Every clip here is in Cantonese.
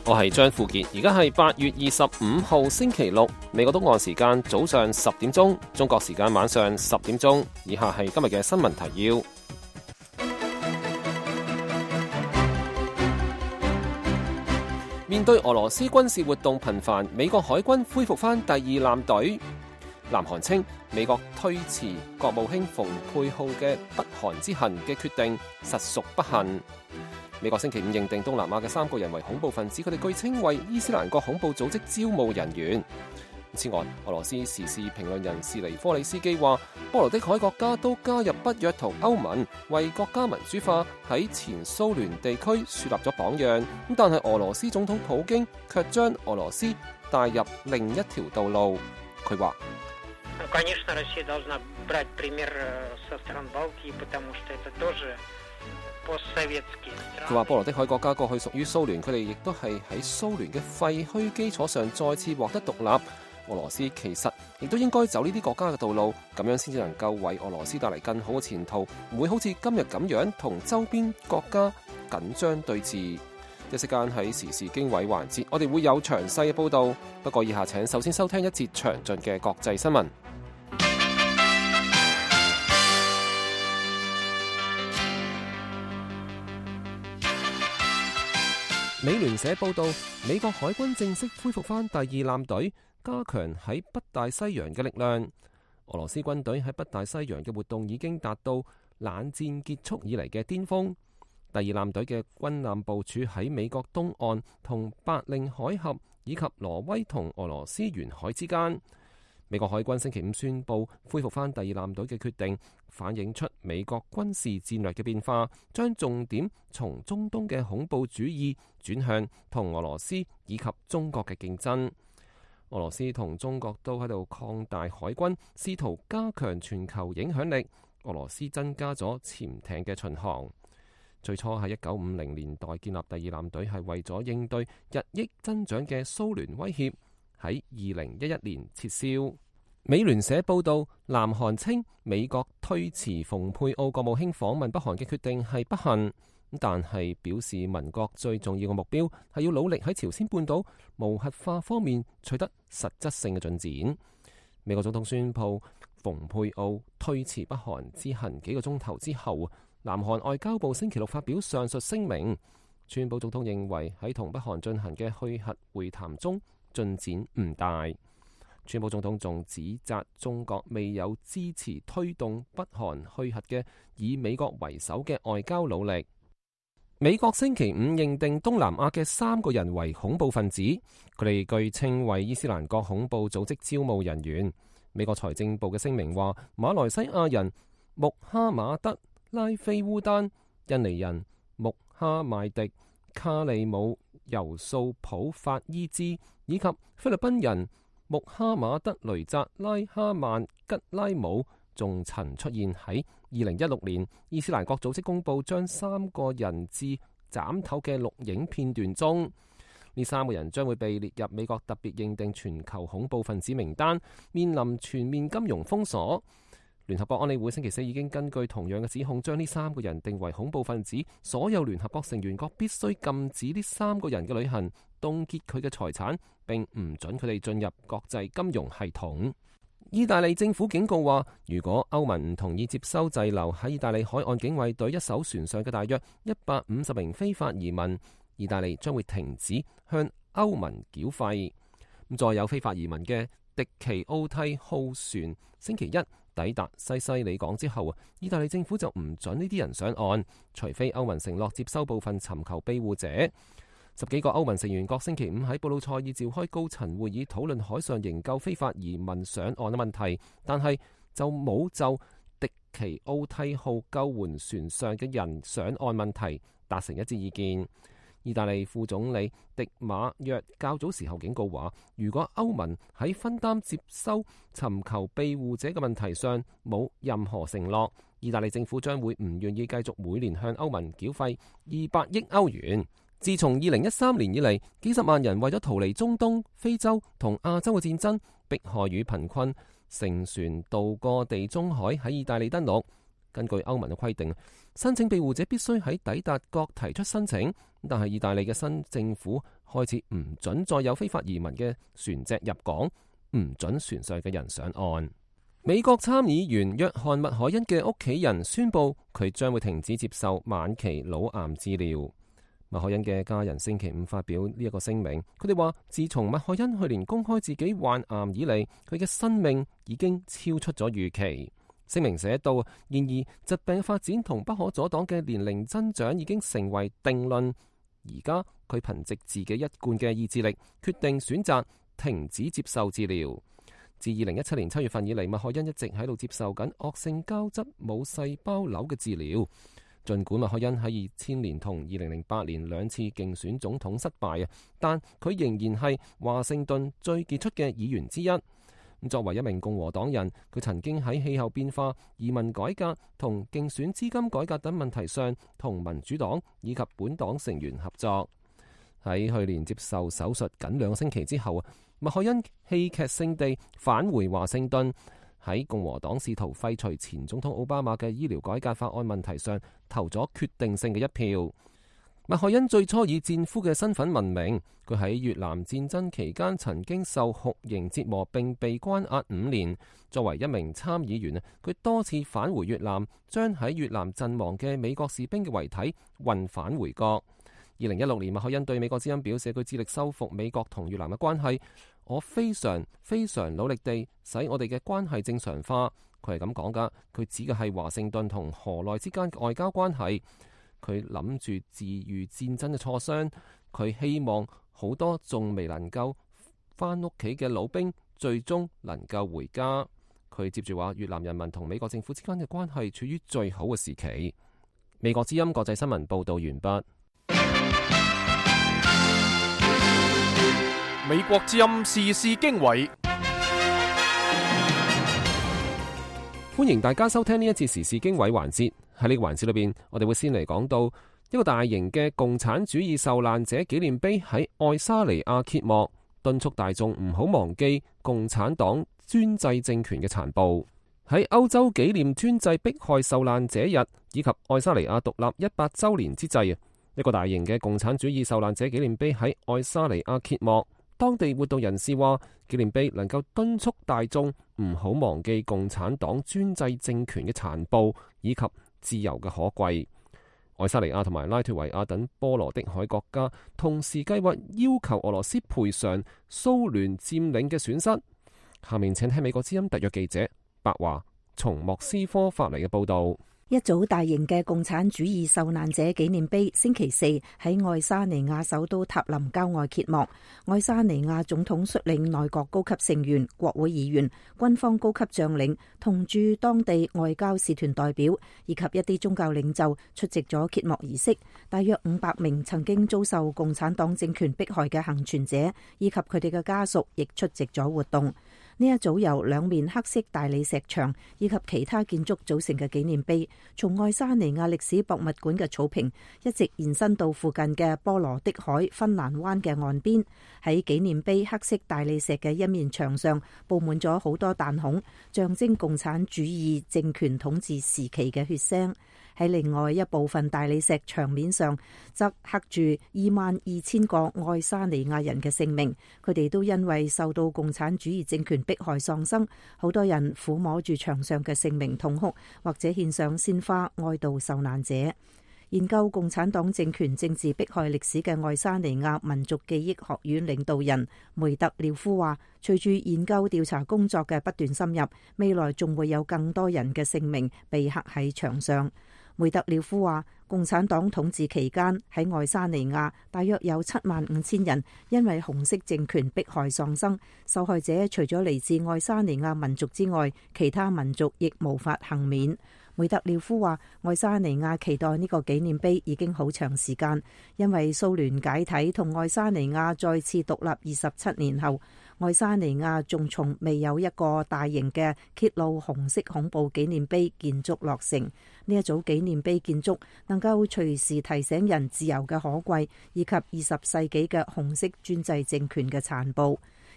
我係張富傑，而家係8月25號星期六，美國東岸時間早上10點鐘，中國時間晚上10點鐘。以下係今日嘅新聞提要。面對俄羅斯軍事活動頻繁，美國海軍恢復返第2艦隊。南韓稱美國推遲國務卿蓬佩奧嘅北韓之行嘅決定實屬不幸。美國星期五認定東南亞嘅3個人為恐怖分子，佢哋據稱為伊斯蘭國恐怖組織招募人員。此外，俄羅斯時事評論人士尼科里斯基話，波羅的海國家都加入北約同歐盟，為國家民主化喺前蘇聯地區樹立咗榜樣。但係俄羅斯總統普京卻將俄羅斯帶入另一條道路。佢話：佢話波羅的海國家過去屬於蘇聯，佢哋亦都係喺蘇聯嘅廢墟基礎上再次獲得獨立。俄羅斯其實亦都應該走呢啲國家嘅道路，咁樣先至能夠為俄羅斯帶嚟更好嘅前途，唔會好似今日咁樣同周邊國家緊張對峙。一息間喺時事經緯環節，我哋會有詳細嘅報導。不過以下請首先收聽一節詳盡嘅國際新聞。美聯社報道，美國海軍正式恢復返第2艦隊，加強喺北大西洋嘅力量。俄羅斯軍隊喺北大西洋嘅活動已經達到冷戰結束以嚟嘅巔峰。第2艦隊嘅軍艦部署喺美國東岸同白令海峽以及挪威同俄羅斯沿海之間。美國海軍星期五宣布恢復返第2艦隊嘅決定，反映出美國軍事戰略嘅變化，將重點從中東嘅恐怖主義轉向同俄羅斯以及中國嘅競爭。俄羅斯同中國都喺度擴大海軍，試圖加強全球影響力。俄羅斯增加咗潛艇嘅巡航。最初喺1950年代建立第2艦隊，係為咗應對日益增長嘅蘇聯威脅。喺2011年撤銷。美聯社報道，南韓稱美國推遲蓬佩奧國務卿訪問北韓嘅決定係不幸，但係表示民國最重要嘅目標係要努力喺朝鮮半島無核化方面取得實質性嘅進展。美國總統宣布蓬佩奧推遲北韓之行幾個鐘頭之後，南韓外交部星期六發表上述聲明。川普總統認為喺同北韓進行嘅去核會談中進展唔大。川普總統仲指責中國未有支持推動北韓去核嘅以美國為首嘅外交努力。美國星期五認定東南亞嘅3個人為恐怖分子，佢哋據稱為伊斯蘭國恐怖組織招募人員。美國財政部嘅聲明話，馬來西亞人穆哈馬德拉菲烏丹、印尼人穆哈邁迪卡利姆尤素普法伊茲以及菲律賓人穆哈馬德雷扎拉哈曼吉拉姆，仲曾出現喺2016年伊斯蘭國組織公佈將3個人質斬頭嘅錄影片段中。呢3個人將會被列入美國特別認定全球恐怖分子名單，面臨全面金融封鎖。聯合國安理會星期4已經根據同樣嘅指控，將呢3個人定為恐怖分子。所有聯合國成員國必須禁止呢3個人嘅旅行，凍結佢嘅財產，並唔准佢哋進入國際金融系統。意大利政府警告話，如果歐盟唔同意接收滯留喺意大利海岸警衛隊一艘船上嘅大約150名非法移民，意大利將會停止向歐盟繳費。再有非法移民嘅迪奇奧蒂號船星期一抵達西西里港之後，意大利政府就唔准呢啲人上岸，除非歐盟承諾接收部分尋求庇護者。10幾個歐盟成員國星期五喺布魯塞爾召開高層會議，討論海上營救非法移民上岸嘅問題，但係就冇就迪奇奧蒂號救援船上嘅人上岸問題達成一致意見。意大利副總理迪馬約較早時候警告話，如果歐盟喺分擔接收尋求庇護者嘅問題上冇任何承諾，意大利政府將會唔願意繼續每年向歐盟繳費200億歐元。自從2013年以嚟，幾十萬人為咗逃離中東、非洲同亞洲嘅戰爭、迫害與貧困，乘船渡過地中海喺意大利登陸。根據歐盟嘅規定，申請庇護者必須喺抵達國提出申請，但係意大利嘅新政府開始唔准再有非法移民嘅船隻入港，唔准船上嘅人上岸。美國參議員約翰麥凱恩嘅屋企人宣布，佢將會停止接受晚期腦癌治療。麥凱恩嘅家人星期五發表呢一個聲明，佢哋話自從麥凱恩去年公開自己患癌以嚟，佢嘅生命已經超出咗預期。聲明寫道，然而疾病發展同不可阻擋嘅年齡增長已經成為定論。而家佢憑藉自己一貫嘅意志力，決定選擇停止接受治療。自2017年7月份以嚟，麥凱恩一直喺度接受緊惡性膠質母細胞瘤嘅治療。儘管麥凱恩喺2000年同2008年兩次競選總統失敗啊，但佢仍然係華盛頓最傑出嘅議員之一。作為一名共和黨人，佢曾經喺氣候變化、移民改革同競選資金改革等問題上同民主黨以及本黨成員合作。喺去年接受手術僅2個星期之後，麥凱恩戲劇性地返回華盛頓，喺共和黨試圖廢除前總統奧巴馬嘅醫療改革法案問題上投咗決定性嘅一票。麥凱恩最初以戰俘嘅身份聞名，佢喺越南戰爭期間曾經受酷刑折磨並被關押5年。作為一名參議員，佢多次返回越南，將喺越南陣亡嘅美國士兵嘅遺體運返回國。2016年，麥凱恩對美國之音表示，佢致力修復美國同越南嘅關係。我非常努力地使我哋嘅關係正常化。佢係咁講噶，佢指嘅係華盛頓同河內之間嘅外交關係。佢諗住治癒戰爭嘅挫傷，佢希望好多仲未能夠翻屋企嘅老兵最終能夠回家。佢接住話，越南人民同美國政府之間嘅關係處於最好嘅時期。美國之音國際新聞報道完畢。 美國之音時事經緯， 歡迎大家收聽呢一節時事經緯環節。喺呢個環節裏邊，我哋會先嚟講到一個大型嘅共產主義受難者紀念碑喺愛沙尼亞揭幕，敦促大眾唔好忘記共產黨專制政權嘅殘暴。喺歐洲紀念專制迫害受難者日以及愛沙尼亞獨立100周年之際，一個大型嘅共產主義受難者紀念碑喺愛沙尼亞揭幕。當地活動人士話，紀念碑能夠敦促大眾唔好忘記共產黨專制政權嘅殘暴以及自由嘅可貴。愛沙尼亞同埋拉脫維亞等波羅的海國家同時計劃要求俄羅斯賠償蘇聯佔領嘅損失。下面請聽美國之音特約記者白華從莫斯科發嚟嘅報道。 一組大型嘅共產主義受難者紀念碑星期四喺愛沙尼亞首都塔林郊外揭幕。愛沙尼亞總統率領內閣高級成員、國會議員、軍方高級將領同駐當地外交使團代表以及一啲宗教領袖出席咗揭幕儀式。大約500名曾經遭受共產黨政權迫害嘅幸存者以及佢哋嘅家屬亦出席咗活動。呢一組由2面黑色大理石牆以及其他建築組成嘅紀念碑，從愛沙尼亞歷史博物館嘅草坪一直延伸到附近嘅波羅的海芬蘭灣嘅岸邊。喺紀念碑黑色大理石嘅一面牆上佈滿咗好多彈孔，象徵共產主義政權統治時期嘅血腥。喺另外一部分大理石牆面上則刻住22,000個愛沙尼亞人嘅姓名，佢哋都因為受到共產主義政權迫害喪生。好多人撫摸住牆上嘅姓名痛哭，或者獻上鮮花哀悼受難者。研究共產黨政權政治迫害歷史嘅愛沙尼亞民族記憶學院領導人梅特廖夫話，隨住研究調查工作嘅不斷深入，未來仲會有更多人嘅姓名被刻喺牆上。梅特廖夫話，共產黨統治期間喺愛沙尼亞大約有75,000人因為紅色政權迫害喪生。受害者除咗嚟自愛沙尼亞民族之外，其他民族亦無法幸免。梅特廖夫話，愛沙尼亞期待呢個紀念碑已經好長時間，因為蘇聯解體同愛沙尼亞再次獨立27年後，愛沙尼亞仲從未有一個大型嘅揭露紅色恐怖紀念碑建築落成。呢一組紀念碑建築能夠隨時提醒人自由嘅可貴，以及20世紀嘅紅色專制政權嘅殘暴。而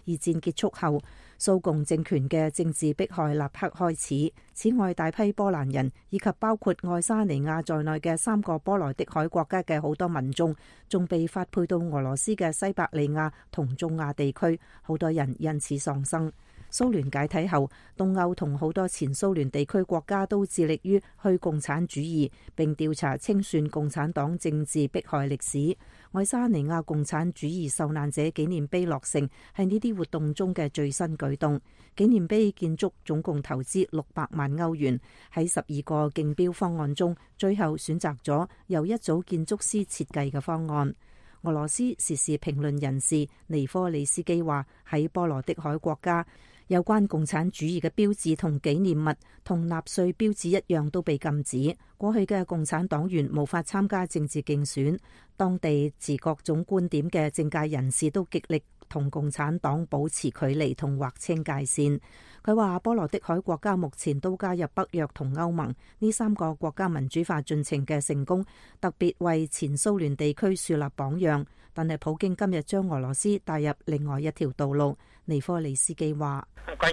二戰結束後，蘇共政權嘅政治迫害立刻開始。此外，大批波蘭人以及包括愛沙尼亞在內嘅3個波羅的海國家嘅好多民眾，仲被發配到俄羅斯嘅西伯利亞同中亞地區，好多人因此喪生。蘇聯解體後，東歐同好多前蘇聯地區國家都致力於去共產主義，並調查清算共產黨政治迫害歷史。愛沙尼亞共產主義受難者紀念碑落成係呢啲活動中嘅最新舉動。紀念碑建築總共投資600萬歐元，喺12個競標方案中，最後選擇咗由一組建築師設計嘅方案。俄羅斯時事評論人士尼科利斯基話：喺波羅的海國家，有關共產主義嘅標誌同紀念物同納粹標誌一樣都被禁止。過去嘅共產黨員無法參加政治競選，當地持各種觀點嘅政界人士都極力同共產黨保持距離同劃清界線。佢話波羅的海國家目前都加入北約同歐盟，呢3個國家民主化進程嘅成功，特別為前蘇聯地區樹立榜樣。但係普京今日將俄羅斯帶入另外一條道路。尼科利斯基話：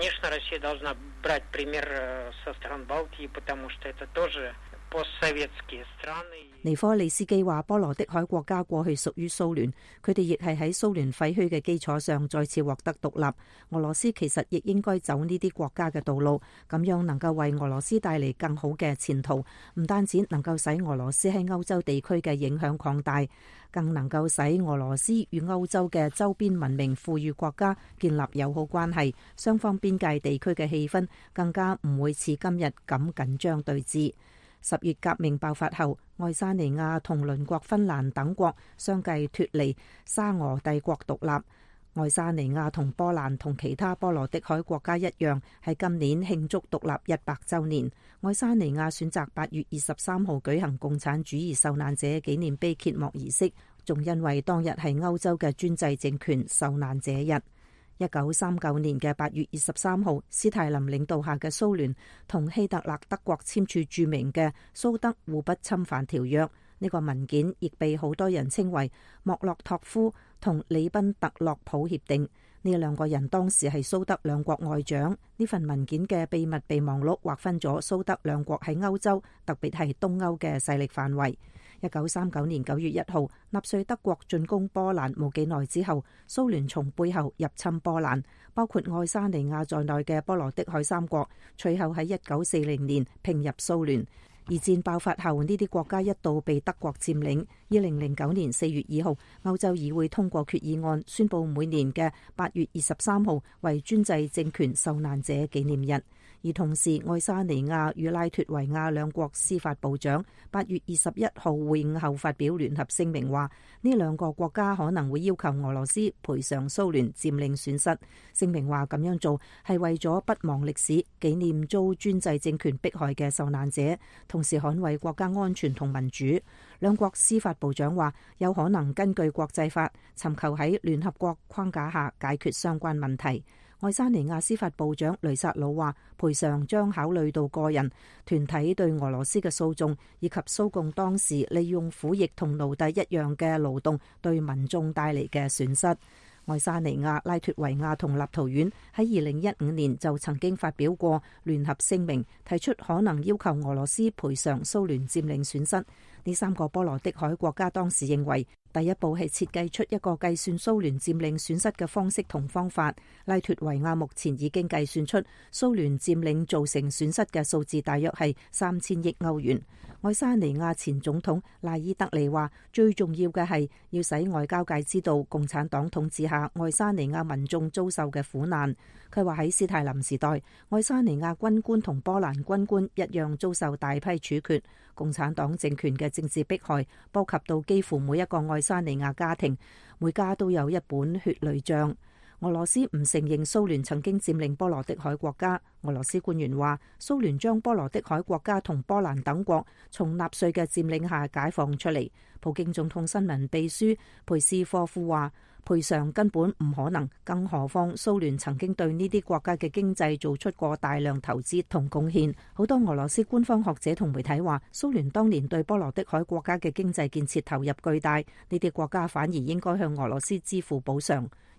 尼科利斯基話，波羅的海國家過去屬於蘇聯，佢哋亦係喺蘇聯廢墟嘅基礎上再次獲得獨立。俄羅斯其實亦應該走呢啲國家嘅道路，咁樣能夠為俄羅斯帶嚟更好嘅前途。唔單止能夠使俄羅斯喺歐洲地區嘅影響擴大，更能夠使俄羅斯與歐洲嘅周邊文明富裕國家建立友好關係，雙方邊界地區嘅氣氛更加唔會似今日咁緊張對峙。10月革命爆發後，愛沙尼亞同鄰國芬蘭等國相繼脫離沙俄帝國獨立。愛沙尼亞同波蘭同其他波羅的海國家一樣，喺今年慶祝獨立100週年。愛沙尼亞選擇8月23號舉行共產主義受難者紀念碑揭幕儀式，仲因為當日係歐洲嘅專制政權受難者日。1939年嘅8月23號，斯大林領導下嘅蘇聯同希特勒德國簽署著名嘅蘇德互不侵犯條約。呢個文件亦被好多人稱為莫洛托夫同里賓特洛普協定。呢2個人當時係蘇德兩國外長。呢份文件嘅秘密備忘錄劃分咗蘇德兩國喺歐洲，特別係東歐嘅勢力範圍。1939年9月1號，納粹德國進攻波蘭冇幾耐之後，蘇聯從背後入侵波蘭，包括愛沙尼亞在內嘅波羅的海3國，隨後喺1940年併入蘇聯。二戰爆發後，呢啲國家一度被德國佔領。2009年4月2號，歐洲議會通過決議案，宣布每年嘅8月23號為專制政權受難者紀念日。而同時，愛沙尼亞與拉脫維亞兩國司法部長8月21號會晤後發表聯合聲明，話呢2個國家可能會要求俄羅斯賠償蘇聯佔領損失。聲明話咁樣做係為咗不忘歷史，紀念遭專制政權迫害嘅受難者，同時捍衛國家安全同民主。兩國司法部長話有可能根據國際法尋求喺聯合國框架下解決相關問題。愛沙尼亞司法部長雷薩魯話，賠償將考慮到個人、團體對俄羅斯嘅訴訟，以及蘇共當時利用苦役同奴隸一樣嘅勞動對民眾帶嚟嘅損失。愛沙尼亞、拉脫維亞同立陶宛喺2015年就曾經發表過聯合聲明，提出可能要求俄羅斯賠償蘇聯佔領損失。呢3個波羅的海國家當時認為，第一步係設計出一個計算蘇聯佔領損失嘅方式同方法。拉脫維亞目前已經計算出蘇聯佔領造成損失嘅數字大約係3000億歐元。愛沙尼亞前總統賴伊德利話，最重要嘅係要使外交界知道共產黨統治下愛沙尼亞民眾遭受嘅苦難。佢話喺斯大林時代，愛沙尼亞軍官同波蘭軍官一樣遭受大批處決。共產黨政權嘅政治迫害波及到幾乎每一個愛沙尼亞家庭，每家都有一本血淚賬。俄羅斯唔承認蘇聯曾經佔領波羅的海國家。俄羅斯官員話，蘇聯將波羅的海國家同波蘭等國從納粹嘅佔領下解放出嚟。普京總統新聞秘書佩斯科夫話，賠償根本唔可能，更何況蘇聯曾經對呢啲國家嘅經濟做出過大量投資同貢獻。好多俄羅斯官方學者同媒體話，蘇聯當年對波羅的海國家嘅經濟建設投入巨大，呢啲國家反而應該向俄羅斯支付補償。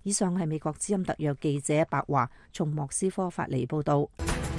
以上係美國之音特約記者白華從莫斯科發嚟報道。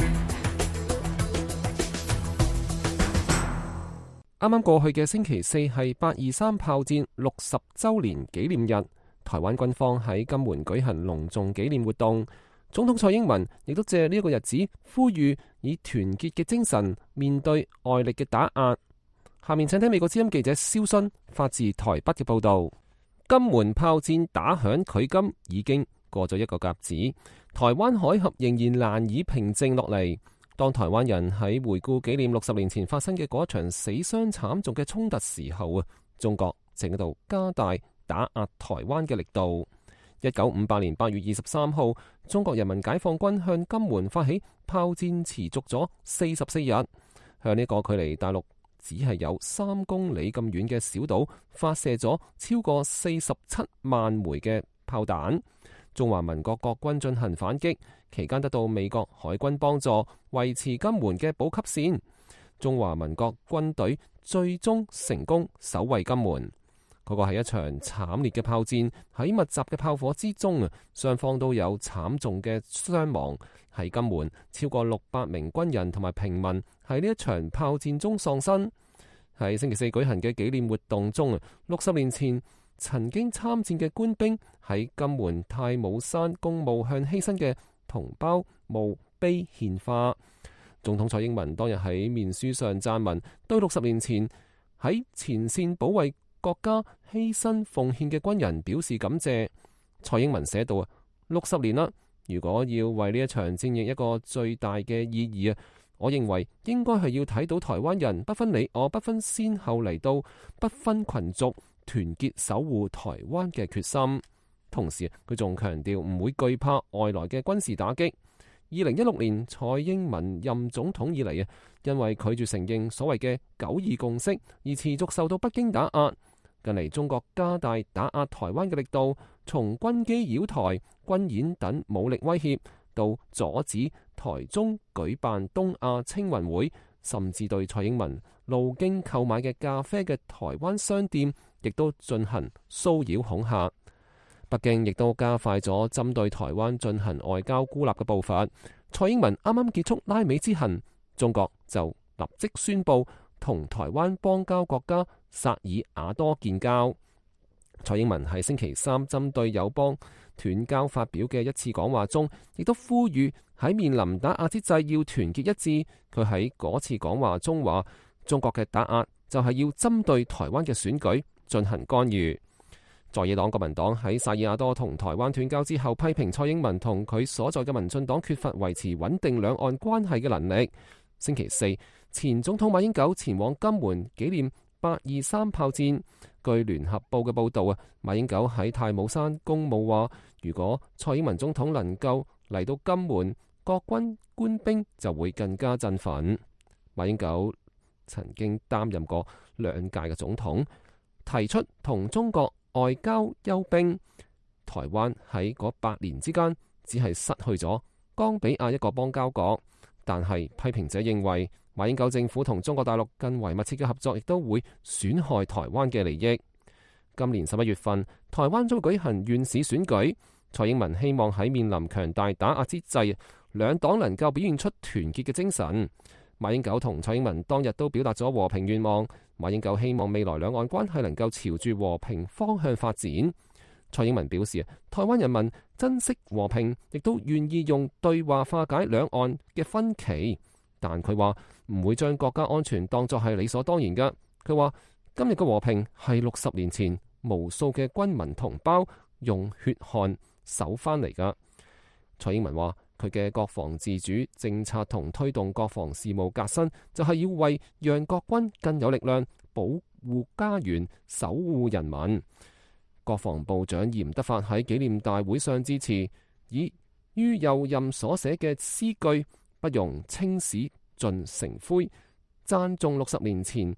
啱啱過去嘅星期四係823炮戰60週年紀念日，台灣軍方喺金門舉行隆重紀念活動。總統蔡英文亦都借呢一個日子呼籲以團結嘅精神面對外力嘅打壓。下面請聽美國之音記者蕭勳發自台北嘅報道。金門炮戰打響距今已經過咗一個甲子，台灣海峽仍然難以平靜落嚟。當台灣人喺回顧紀念60年前發生嘅嗰場死傷慘重嘅衝突時候啊，中國正喺度加大打壓台灣嘅力度。1958年8月23號，中國人民解放軍向金門發起炮戰，持續咗44日，向呢個距離大陸只係有3公里咁遠嘅小島發射咗超過47萬枚嘅炮彈。中華民國國軍進行反擊，期間得到美國海軍幫助，維持金門嘅補給線。中華民國軍隊最終成功守衛金門。嗰個係一場慘烈嘅炮戰，喺密集嘅炮火之中啊，雙方都有慘重嘅傷亡。喺金門，超過600名軍人同埋平民喺呢一場炮戰中喪生。喺星期四舉行嘅紀念活動中啊，60年前曾經參戰嘅官兵喺金門太武山公墓向犧牲嘅同胞墓碑獻花。總統蔡英文當日喺面書上撰文，對60年前喺前線保衛國家犧牲奉獻嘅軍人表示感謝。蔡英文寫道：60年啦，如果要為呢一場戰役一個最大嘅意義啊，我認為應該係要睇到台灣人不分你我、不分先後嚟到、不分群族，團結守護台灣嘅決心。同時佢仲強調唔會懼怕外來嘅軍事打擊。2016年蔡英文任總統以嚟啊，因為拒絕承認所謂嘅9·2共識而持續受到北京打壓。近嚟中國加大打壓台灣嘅力度，從軍機擾台、軍演等武力威脅，到阻止台中舉辦東亞青雲會，甚至對蔡英文路經購買嘅咖啡嘅台灣商店，亦都進行騷擾恐嚇。北京亦都加快咗針對台灣進行外交孤立嘅步伐。蔡英文啱啱結束拉美之行，中國就立即宣布同台灣邦交國家薩爾瓦多建交。蔡英文喺星期三針對友邦斷交發表嘅一次講話中，亦都呼籲喺面臨打壓之際要團結一致。佢喺嗰次講話中話，中國嘅打壓就係要針對台灣嘅選舉進行干預。在野黨國民黨喺薩爾瓦多同台灣斷交之後，批評蔡英文同佢所在嘅民進黨缺乏維持穩定兩岸關係嘅能力。星期四，前總統馬英九前往金門紀念823炮戰。據聯合報嘅報導啊，馬英九喺太武山公墓話，如果蔡英文總統能夠嚟到金門，國軍官兵就會更加振奮。馬英九曾經擔任過2屆嘅總統，提出同中國外交休兵。台灣喺嗰8年之間，只係失去咗岡比亞一個邦交國。但係批評者認為，馬英九政府同中國大陸更為密切嘅合作，亦都會損害台灣嘅利益。今年11月份，台灣將會舉行縣市選舉。蔡英文希望喺面臨強大打壓之際，兩黨能夠表現出團結嘅精神。馬英九同蔡英文當日都表達咗和平願望。馬英九希望未來兩岸關係能夠朝住和平方向發展。蔡英文表示，台灣人民珍惜和平，亦都願意用對話化解兩岸嘅分歧。但佢話唔會將國家安全當作係理所當然嘅。佢話今日嘅和平係60年前無數嘅軍民同胞用血汗守翻嚟㗎。蔡英文話佢嘅國防自主政策同推動國防事務革新，就係要為讓國軍更有力量保護家園、守護人民。國防部長嚴德發喺紀念大會上致辭，以於右任所寫嘅詩句不容青史盡成灰，讚頌60年前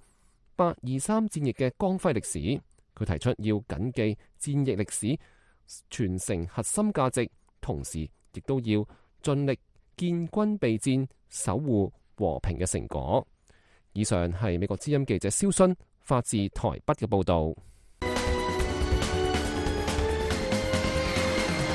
823戰役嘅光輝歷史。佢提出要謹記戰役歷史，傳承核心價值，同時亦都要盡力建軍備戰，守護和平嘅成果。以上係美國之音記者蕭勳發自台北嘅報道。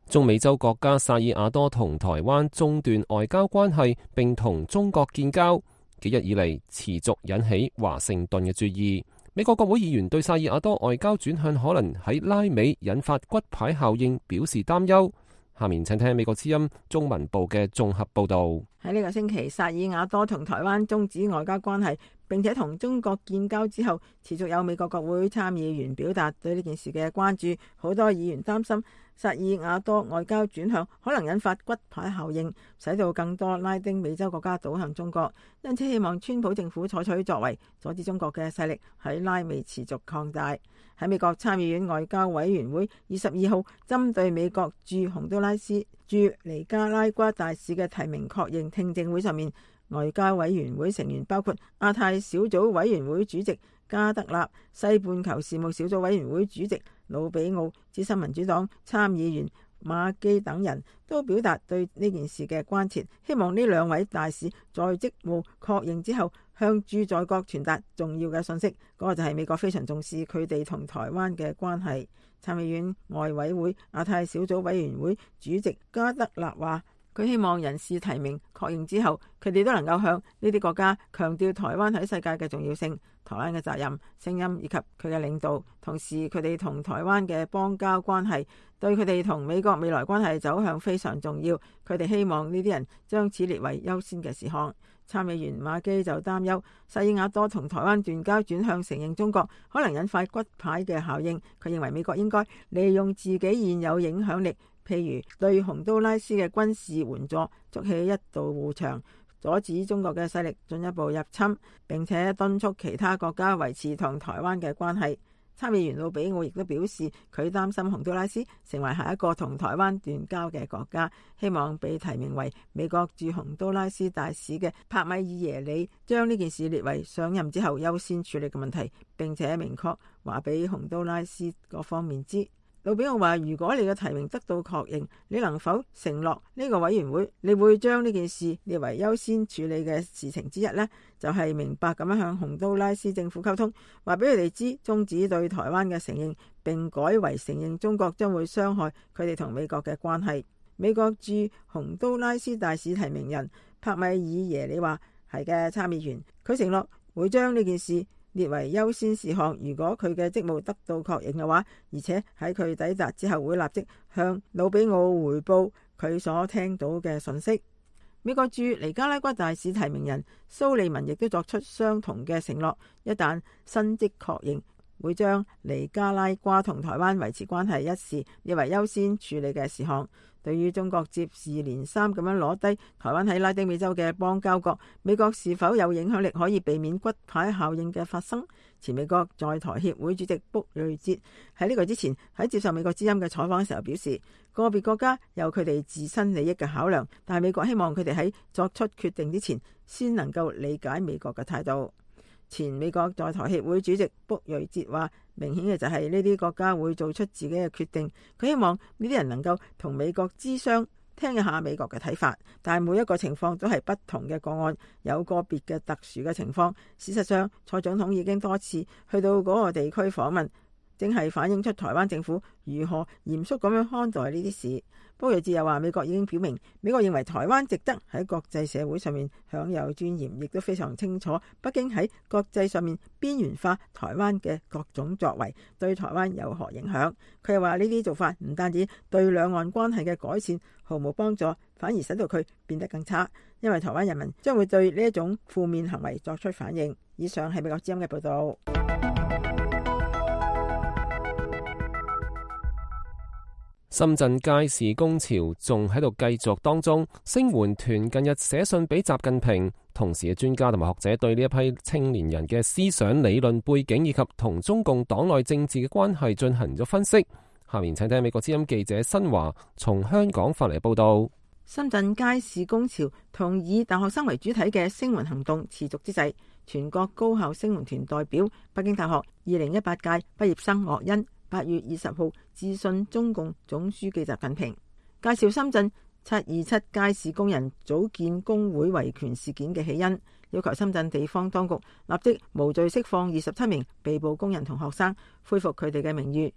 中美洲國家薩爾瓦多同台灣中斷外交關係，並同中國建交，幾日以嚟持續引起華盛頓嘅注意。美國國會議員對薩爾瓦多外交轉向可能喺拉美引發骨牌效應表示擔憂。下面請聽美國之音中文部嘅綜合報導。 喺呢個星期，薩爾瓦多同台灣終止外交關係，並且同中國建交之後，持續有美國國會參議員表達對呢件事嘅關注。好多議員擔心薩爾瓦多外交轉向可能引發骨牌效應，使到更多拉丁美洲國家倒向中國，因此希望川普政府採取作為，阻止中國嘅勢力喺拉美持續擴大。喺美國參議院外交委員會22號針對美國駐洪都拉斯駐尼加拉瓜大使嘅提名確認聽證會上面，外交委員會成員包括亞太小組委員會主席加德納、西半球事務小組委員會主席魯比奧、資深民主黨參議員馬基等人都表達對呢件事嘅關切，希望呢兩位大使在職務確認之後向駐在國傳達重要嘅信息。嗰個就係美國非常重視佢哋同台灣嘅關係。參議院外委會亞太小組委員會主席加德納話，佢希望人事提名確認之後，佢哋都能夠向呢啲國家強調台灣喺世界嘅重要性、台灣嘅責任、聲音以及佢嘅領導。同時，佢哋同台灣嘅邦交關係對佢哋同美國未來關係走向非常重要。佢哋希望呢啲人將此列為優先嘅事項。參議員馬基就擔憂薩爾瓦多同台灣斷交轉向承認中國，可能引發骨牌嘅效應。佢認為美國應該利用自己現有影響力，譬如對洪都拉斯嘅軍事援助築起一道護牆，阻止中國嘅勢力進一步入侵，並且敦促其他國家維持同台灣嘅關係。參議員魯比奧亦都表示，佢擔心洪都拉斯成為下一個同台灣斷交嘅國家，希望被提名為美國駐洪都拉斯大使嘅帕米爾耶里將呢件事列為上任之後優先處理嘅問題，並且明確話俾洪都拉斯各方面知。魯比奧話，如果你嘅提名得到確認，你能否承諾呢個委員會你會將呢件事列為優先處理嘅事情之一呢？就係明白咁樣向洪都拉斯政府溝通，話俾佢哋知終止對台灣嘅承認，並改為承認中國將會傷害佢哋同美國嘅關係。美國駐洪都拉斯大使提名人帕米爾耶里話，係嘅，參議員，佢承諾會將呢件事列為優先事項，如果佢嘅職務得到確認嘅話，而且喺佢抵達之後會立即向魯比奧回報佢所聽到嘅信息。美國駐尼加拉瓜大使提名人蘇利文亦都作出相同嘅承諾，一旦新職確認，會將尼加拉瓜同台灣維持關係一事列為優先處理嘅事項。對於中國接二連三咁樣攞低台灣喺拉丁美洲嘅邦交國，美國是否有影響力可以避免骨牌效應嘅發生？前美國在台協會主席卜瑞哲喺呢個之前喺接受美國之音嘅採訪嘅時候表示，個別國家有佢哋自身利益嘅考量，但係美國希望佢哋喺作出決定之前先能夠理解美國嘅態度。前美國在台協會主席卜瑞哲話，明顯嘅就係呢啲國家會做出自己嘅決定。佢希望呢啲人能夠同美國諮商，聽一下美國嘅睇法。但係每一個情況都係不同嘅個案，有個別嘅特殊嘅情況。事實上，蔡總統已經多次去到嗰個地區訪問，正係反映出台灣政府如何嚴肅咁樣看待呢啲事。卜瑞哲又話，美國已經表明，美國認為台灣值得喺國際社會上面享有尊嚴，亦都非常清楚北京喺國際上面邊緣化台灣嘅各種作為對台灣有何影響。佢又話呢啲做法唔單止對兩岸關係嘅改善毫無幫助，反而使到佢變得更差，因為台灣人民將會對呢一種負面行為作出反應。以上係美國之音嘅報道。 深圳街市工潮仲喺度繼續當中，聲援團近日寫信俾習近平，同時嘅專家同埋學者對呢一批青年人嘅思想理論背景以及同中共黨內政治嘅關係進行咗分析。下面請聽美國之音記者新華從香港發嚟報道。 深圳街市工潮同以大學生為主體嘅聲援行動持續之際，全國高校聲援團代表北京大學2018屆畢業生岳恩8月20號致信中共總書記習近平，介紹深圳727街市工人組建工會維權事件嘅起因，要求深圳地方當局立即無罪釋放27名被捕工人同學生，恢復佢哋嘅名譽。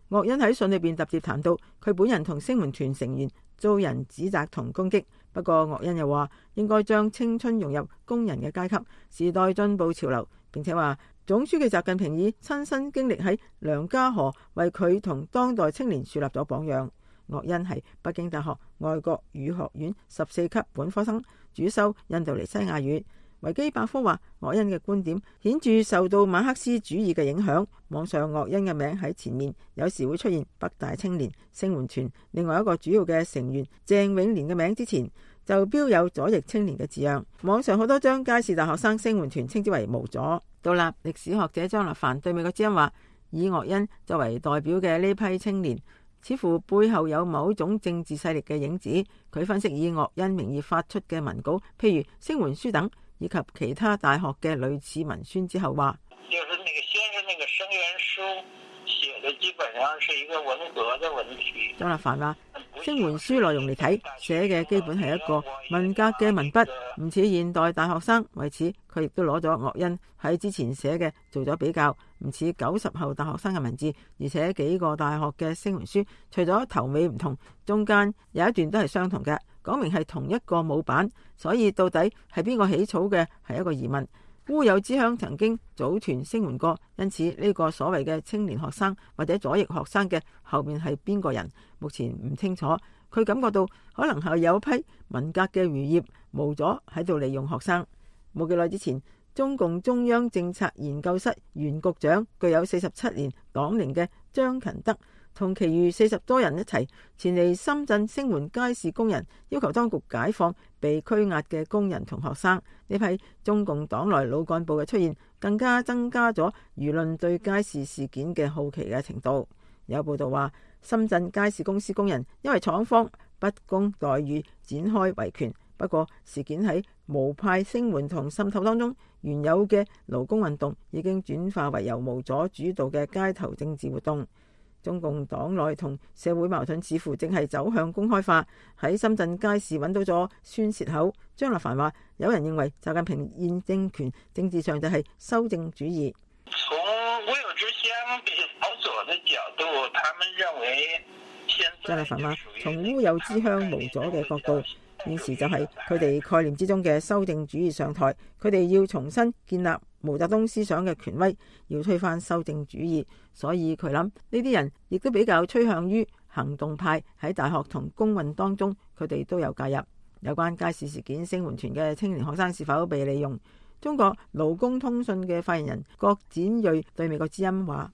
岳恩喺信裏邊特別談到佢本人同聲援團成員遭人指責同攻擊，不過岳恩又話應該將青春融入工人嘅階級時代進步潮流，並且話總書記習近平以親身經歷喺梁家河為佢同當代青年樹立咗榜樣。岳恩係北京大學外國語學院14級本科生，主修印度尼西亞語。維基百科話岳恩嘅觀點顯著受到馬克思主義嘅影響。網上岳恩嘅名喺前面有時會出現北大青年聲援團另外一個主要嘅成員鄭永年嘅名之前就標有左翼青年嘅字樣。網上好多將佳士大學生聲援團稱之為無左。獨立歷史學者張立凡對美國之音話，以岳恩作為代表嘅呢批青年似乎背後有某種政治勢力嘅影子。佢分析以岳恩名義發出嘅文稿，譬如聲援書等以及其他大學嘅類似文宣之後話， 就是那個先是那個聲援書寫的基本上是一個文革的問題。 張立凡話，聲援書內容嚟睇，寫嘅基本係一個文革嘅文筆，唔似現代大學生。為此佢亦都攞咗岳恩喺之前寫嘅做咗比較，唔似90後大學生嘅文字。而且幾個大學嘅聲援書除咗頭尾唔同，中間有一段都係相同嘅，講明係同一個模板，所以到底係邊個起草嘅係一個疑問。烏有之鄉曾經組團聲援過，因此呢個所謂嘅青年學生或者左翼學生嘅後面係邊個人，目前唔清楚。佢感覺到可能係有批文革嘅餘孽無咗喺度利用學生。冇幾耐之前，中共中央政策研究室原局長具有47年黨齡嘅張勤德同其餘40多人一齊前嚟深圳聲援街市工人，要求當局解放被拘押嘅工人同學生。呢批中共黨內老幹部嘅出現，更加增加咗輿論對街市事件嘅好奇嘅程度。有報道話，深圳街市公司工人因為廠方不公待遇展開維權，不過事件喺無派聲援同滲透當中，原有嘅勞工運動已經轉化為由無左主導嘅街頭政治活動。中共黨內同社會矛盾似乎正係走向公開化，喺深圳街市揾到咗宣洩口。張立凡話，有人認為習近平現政權政治上就係修正主義。 從烏有之鄉這些保左的角度，他們認為張立凡話，從烏有之鄉無左嘅角度，現時就係佢哋概念之中嘅修正主義上台，佢哋要重新建立毛澤東思想嘅權威，要推翻修正主義。所以佢諗呢啲人亦都比較趨向於行動派，喺大學同工運當中，佢哋都有介入。有關街市事件聲援團嘅青年學生是否被利用，中國勞工通訊嘅發言人郭展銳對美國之音話，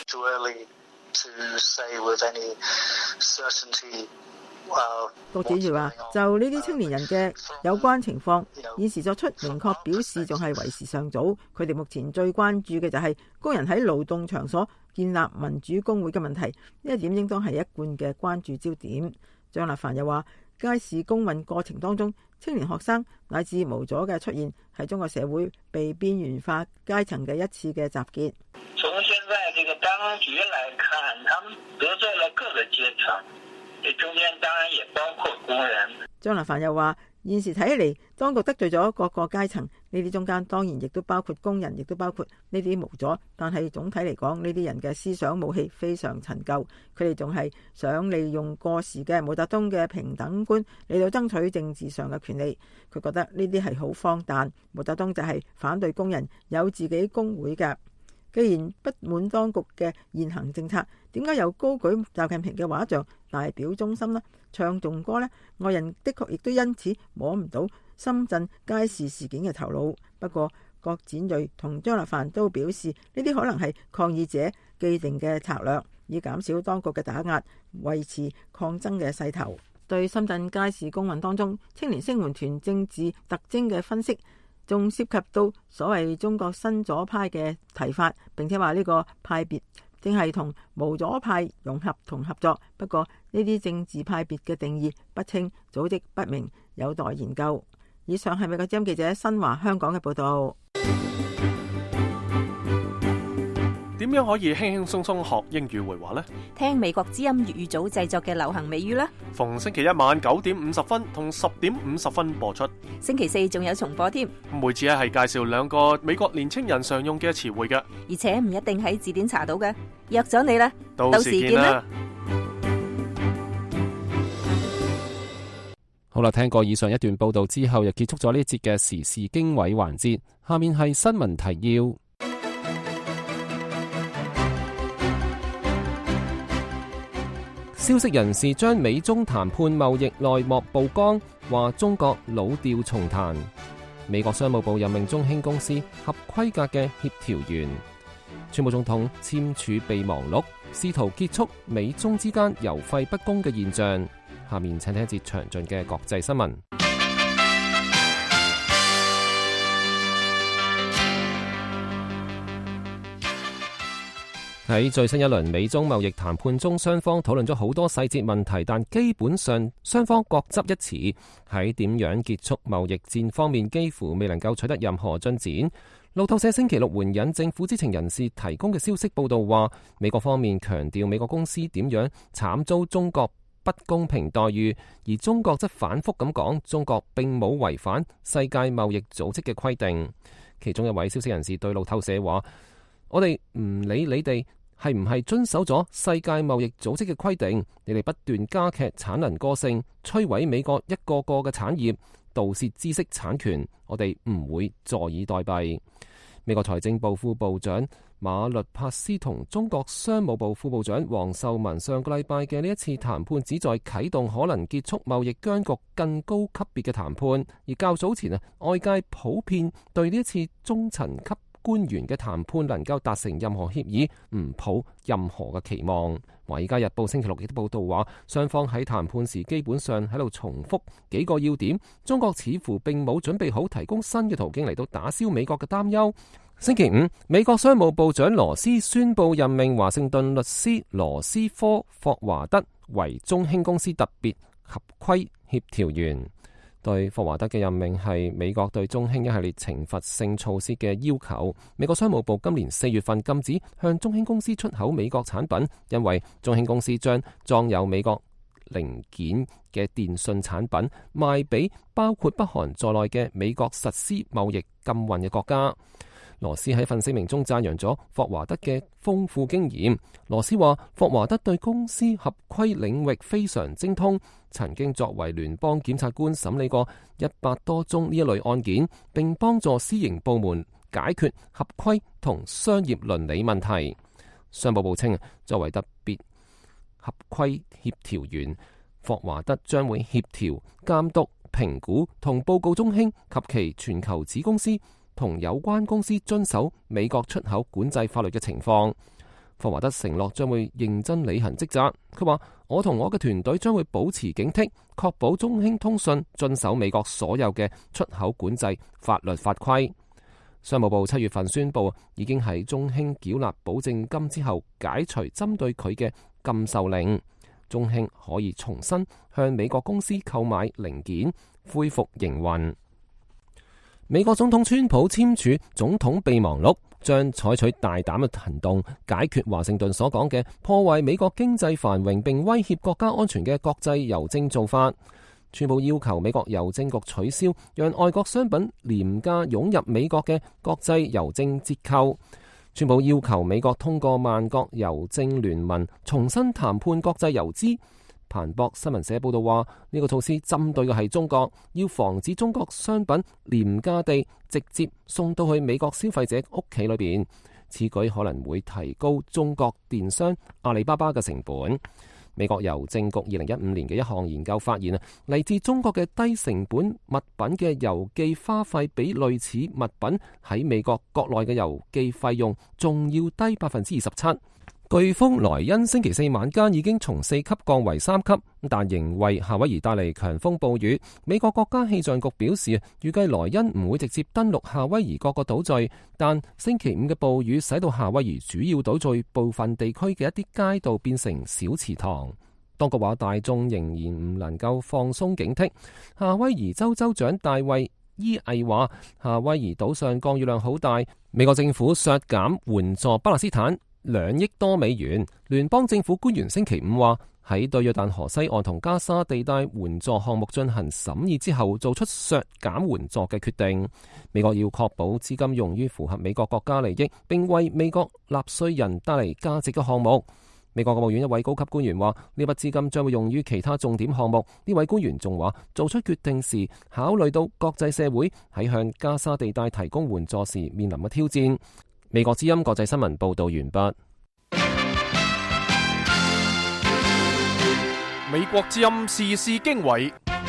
郭展銳話，就呢啲青年人嘅有關情況，現時作出明確表示仲係為時尚早。佢哋目前最關注嘅就係工人喺勞動場所建立民主工會嘅問題，呢一點應當係一貫嘅關注焦點。張立凡又話，街市工運過程當中，青年學生乃至無左嘅出現，係中國社會被邊緣化階層嘅一次嘅集結。 從現在這個當局來看，他們得罪了各個階層，這中間當然也包括工人。 張立凡又話，現時睇起嚟，當局得罪咗各個階層，呢啲中間當然亦都包括工人，亦都包括呢啲無左。但係總體嚟講，呢啲人嘅思想武器非常陳舊，佢哋仲係想利用過時嘅毛澤東嘅平等觀嚟到爭取政治上嘅權利。佢覺得呢啲係好荒誕。毛澤東就係反對工人有自己工會嘅。既然不滿當局嘅現行政策，點解又高舉習近平嘅畫像大表忠心呢？唱頌歌呢？外人的確亦都因此摸唔到深圳街市事件嘅頭腦。不過郭展銳同張立凡都表示，呢啲可能係抗議者既定嘅策略，以減少當局嘅打壓，維持抗爭嘅勢頭。對深圳街市工運當中青年聲援團政治特徵嘅分析，仲涉及到所謂中國新左派嘅提法，並且話呢個派別正係同無左派融合同合作。不過呢啲政治派別嘅定義不清，組織不明，有待研究。以上係美國之音記者新華香港嘅報道。 點樣可以輕輕鬆鬆學英語會話呢？ 聽美國之音粵語組製作嘅流行美語啦。 逢星期一晚9:50同10:50播出。 星期四仲有重播添。 每次係介紹2個美國年青人常用嘅詞彙嘅， 而且唔一定喺字典查到嘅。約咗你啦， 到時見啦。 好啦，聽過以上一段報道之後，又結束咗呢一節嘅時事經緯環節。下面係新聞提要。消息人士將美中談判貿易內幕曝光，話中國老調重彈。美國商務部任命中興公司合規格嘅協調員。川普總統簽署備忘錄，試圖結束美中之間郵費不公嘅現象。下面請聽一節詳盡嘅國際新聞。喺最新一輪美中貿易談判中，雙方討論咗好多細節問題，但基本上雙方各執一詞，喺點樣結束貿易戰方面幾乎未能夠取得任何進展。路透社星期六援引政府知情人士提供嘅消息報道話，美國方面強調美國公司點樣慘遭中國不公平待遇，而中國則反覆咁講中國並冇違反世界貿易組織嘅規定。其中一位消息人士對路透社話，我哋唔理你哋係唔係遵守咗世界貿易組織嘅規定，你哋不斷加劇產能過剩，摧毀美國一個個嘅產業，盜竊知識產權，我哋唔會坐以待斃。美國財政部副部長馬律帕斯同中國商務部副部長王受文上個禮拜嘅呢一次談判，旨在啟動可能結束貿易僵局更高級別嘅談判。而較早前外界普遍對呢一次中層級官員嘅談判能夠達成任何協議唔抱任何嘅期望。華爾街日報星期六亦都報道話，雙方喺談判時基本上喺度重複幾個要點。中國似乎並冇準備好提供新嘅途徑嚟到打消美國嘅擔憂。星期五，美國商務部長羅斯宣布任命華盛頓律師羅斯科霍華德為中興公司特別合規協調員。對霍華德嘅任命係美國對中興一系列懲罰性措施嘅要求。美國商務部今年4月份禁止向中興公司出口美國產品，因為中興公司將裝有美國零件嘅電信產品賣俾包括北韓在內嘅美國實施貿易禁運嘅國家。羅斯喺份聲明中讚揚咗霍華德嘅豐富經驗。羅斯話，霍華德對公司合規領域非常精通，曾經作為聯邦檢察官審理過100多宗呢一類案件，並幫助私營部門解決合規同商業倫理問題。商務部稱，作為特別合規協調員，霍華德將會協調、監督、評估同報告中興及其全球子公司同有關公司遵守美國出口管制法律嘅情況。霍華德承諾將會認真履行職責。佢話，我同我嘅團隊將會保持警惕，確保中興通訊遵守美國所有嘅出口管制法律法規。商務部7月份宣布，已經喺中興繳納保證金之後解除針對佢嘅禁售令，中興可以重新向美國公司購買零件，恢復營運。美國總統川普簽署總統備忘錄，將採取大膽嘅行動，解決華盛頓所講嘅破壞美國經濟繁榮並威脅國家安全嘅國際郵政做法。川普要求美國郵政局取消讓外國商品廉價湧入美國嘅國際郵政折扣。川普要求美國通過萬國郵政聯盟重新談判國際郵資。彭博新聞社報道話，呢個措施針對嘅係中國，要防止中國商品廉價地直接送到去美國消費者屋企裏邊。此舉可能會提高中國電商阿里巴巴嘅成本。美國郵政局2015年嘅一項研究發現，嚟自中國嘅低成本物品嘅郵寄花費比類似物品喺美國國內嘅郵寄費用仲要低27%。颶風萊恩星期四晚間已經從4級降為3級，但仍為夏威夷帶嚟強風暴雨。美國國家氣象局表示，預計萊恩唔會直接登陸夏威夷各個島嶼，但星期五嘅暴雨使到夏威夷主要島嶼部分地區嘅一啲街道變成小池塘。當局話大眾仍然唔能夠放鬆警惕。夏威夷州州長大衛伊毅話，夏威夷島上降雨量好大，美國政府削減援助巴勒斯坦2億多美元。聯邦政府官員星期五話，喺對約旦河西岸同加沙地帶援助項目進行審議之後，做出削減援助嘅決定。美國要確保資金用於符合美國國家利益，並為美國納稅人帶嚟價值嘅項目。美國國務院一位高級官員話，呢筆資金將會用於其他重點項目。呢位官員仲話，做出決定時考慮到國際社會喺向加沙地帶提供援助時面臨嘅挑戰。美國之音國際新聞報道完畢。 美國之音時事經緯，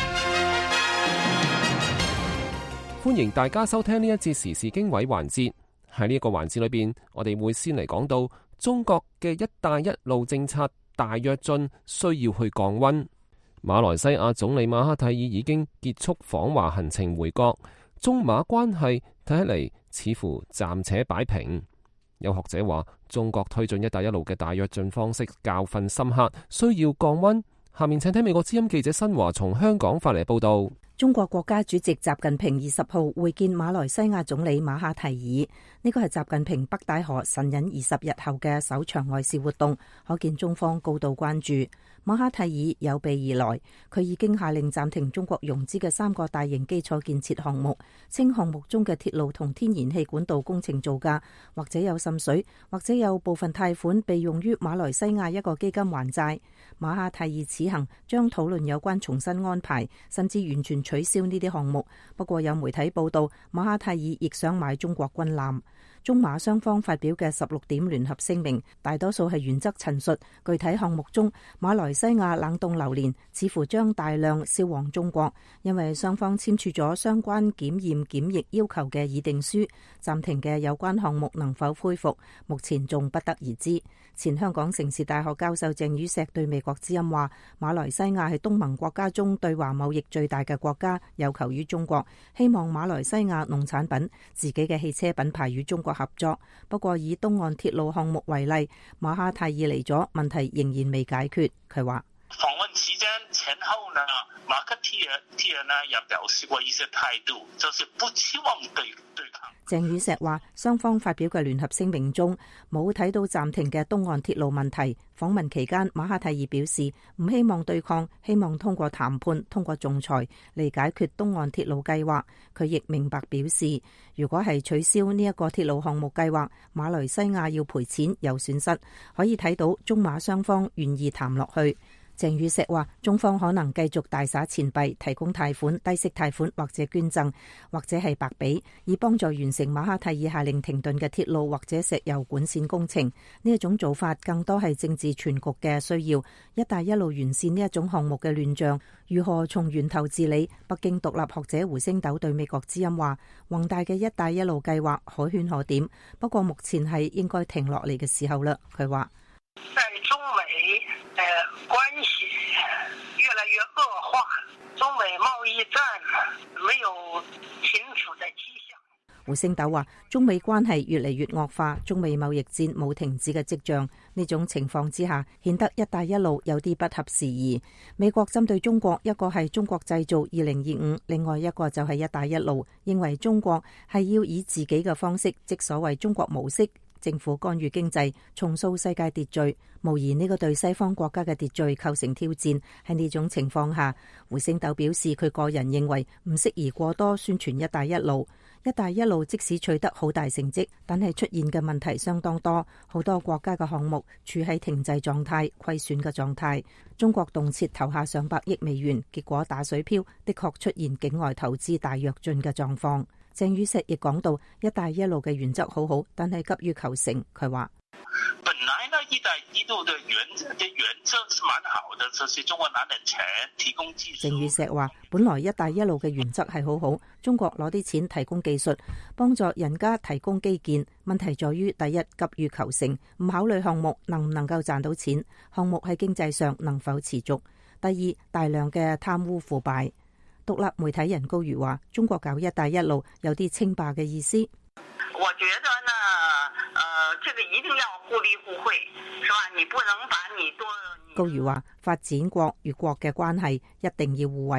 歡迎大家收聽呢一節時事經緯環節。喺呢一個環節裏邊，我哋會先嚟講到中國嘅一帶一路政策大躍進需要去降溫。馬來西亞總理馬哈蒂爾已經結束訪華行程回國，中馬關係睇起嚟似乎暫且擺平。有學者話，中國推進一帶一路嘅大躍進方式教訓深刻，需要降溫。下面請睇美國之音記者新華從香港發嚟報道。 中國國家主席習近平20號會見馬來西亞總理馬哈蒂爾，呢個係習近平北戴河神隱20日後嘅首場外事活動，可見中方高度關注。馬哈蒂爾有備而來，佢已經下令暫停中國融資嘅3個大型基礎建設項目，稱項目中嘅鐵路同天然氣管道工程造價或者有滲水，或者有部分貸款被用於馬來西亞一個基金還債。馬哈蒂爾此行將討論有關重新安排，甚至完全取消呢啲項目。不過有媒體報道，馬哈蒂爾亦想買中國軍艦。中馬雙方發表嘅16點聯合聲明，大多數係原則陳述，具體項目中，馬來西亞冷凍榴蓮似乎將大量銷往中國，因為雙方簽署咗相關檢驗檢疫要求嘅議定書。暫停嘅有關項目能否恢復，目前仲不得而知。前香港城市大學教授鄭宇碩對美國之音話，馬來西亞係東盟國家中對華貿易最大嘅國家，有求於中國，希望馬來西亞農產品、自己嘅汽車品牌與中國合作。不過以東岸鐵路項目為例，馬哈蒂爾嚟咗，問題仍然未解決。佢話訪問期間前後呢，馬哈蒂爾呢也表示過一些態度，就是不期望對抗。 鄭宇碩話，雙方發表嘅聯合聲明中冇睇到暫停嘅東岸鐵路問題。訪問期間，馬哈蒂爾表示唔希望對抗，希望通過談判、通過仲裁嚟解決東岸鐵路計劃。佢亦明白表示，如果係取消呢一個鐵路項目計劃，馬來西亞要賠錢有損失。可以睇到中馬雙方願意談落去。鄭宇碩話，中方可能繼續大灑錢幣，提供貸款、低息貸款或者捐贈，或者係白俾，以幫助完成馬哈蒂爾下令停頓嘅鐵路或者石油管線工程。呢一種做法更多係政治全局嘅需要。一帶一路完善呢一種項目嘅亂象，如何從源頭治理？北京獨立學者胡星斗對美國之音話，宏大嘅一帶一路計劃可圈可點，不過目前係應該停落嚟嘅時候啦。佢話， 在中美關係越來越惡化，中美貿易戰沒有停止的跡象。 胡星斗話，中美關係越嚟越惡化，中美貿易戰冇停止嘅跡象。呢種情況之下，顯得一帶一路有啲不合時宜。美國針對中國，一個係中國製造2025，另外一個就係一帶一路，認為中國係要以自己嘅方式，即所謂中國模式，政府干預經濟，重塑世界秩序，無疑呢個對西方國家嘅秩序構成挑戰。喺呢種情況下，胡星斗表示佢個人認為唔適宜過多宣傳一帶一路。一帶一路即使取得好大成績，但係出現嘅問題相當多，好多國家嘅項目處喺停滯狀態、虧損嘅狀態。中國動輒投下上百億美元，結果打水漂，的確出現境外投資大躍進嘅狀況。鄭宇碩亦講到，一帶一路嘅原則好好，但係急於求成。佢話： 本來呢，一帶一路的原則是蠻好的，就是中國拿點錢提供技術。 鄭宇碩話：本來一帶一路嘅原則係好好，中國攞啲錢提供技術，幫助人家提供基建。問題在於，第一，急於求成，唔考慮項目能唔能夠賺到錢，項目喺經濟上能否持續；第二，大量嘅貪污腐敗。獨立媒體人高瑜話：中國搞一帶一路有啲稱霸嘅意思。 我覺得呢，這個一定要互利互惠，是吧？你不能把你多。 高瑜話：發展國與國嘅關係一定要互惠，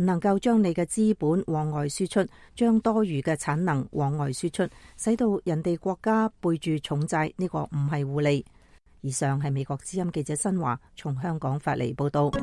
唔能夠將你嘅資本往外輸出，將多餘嘅產能往外輸出，使到人哋國家背住重債，呢個唔係互利。以上係美國之音記者新華從香港發嚟報道。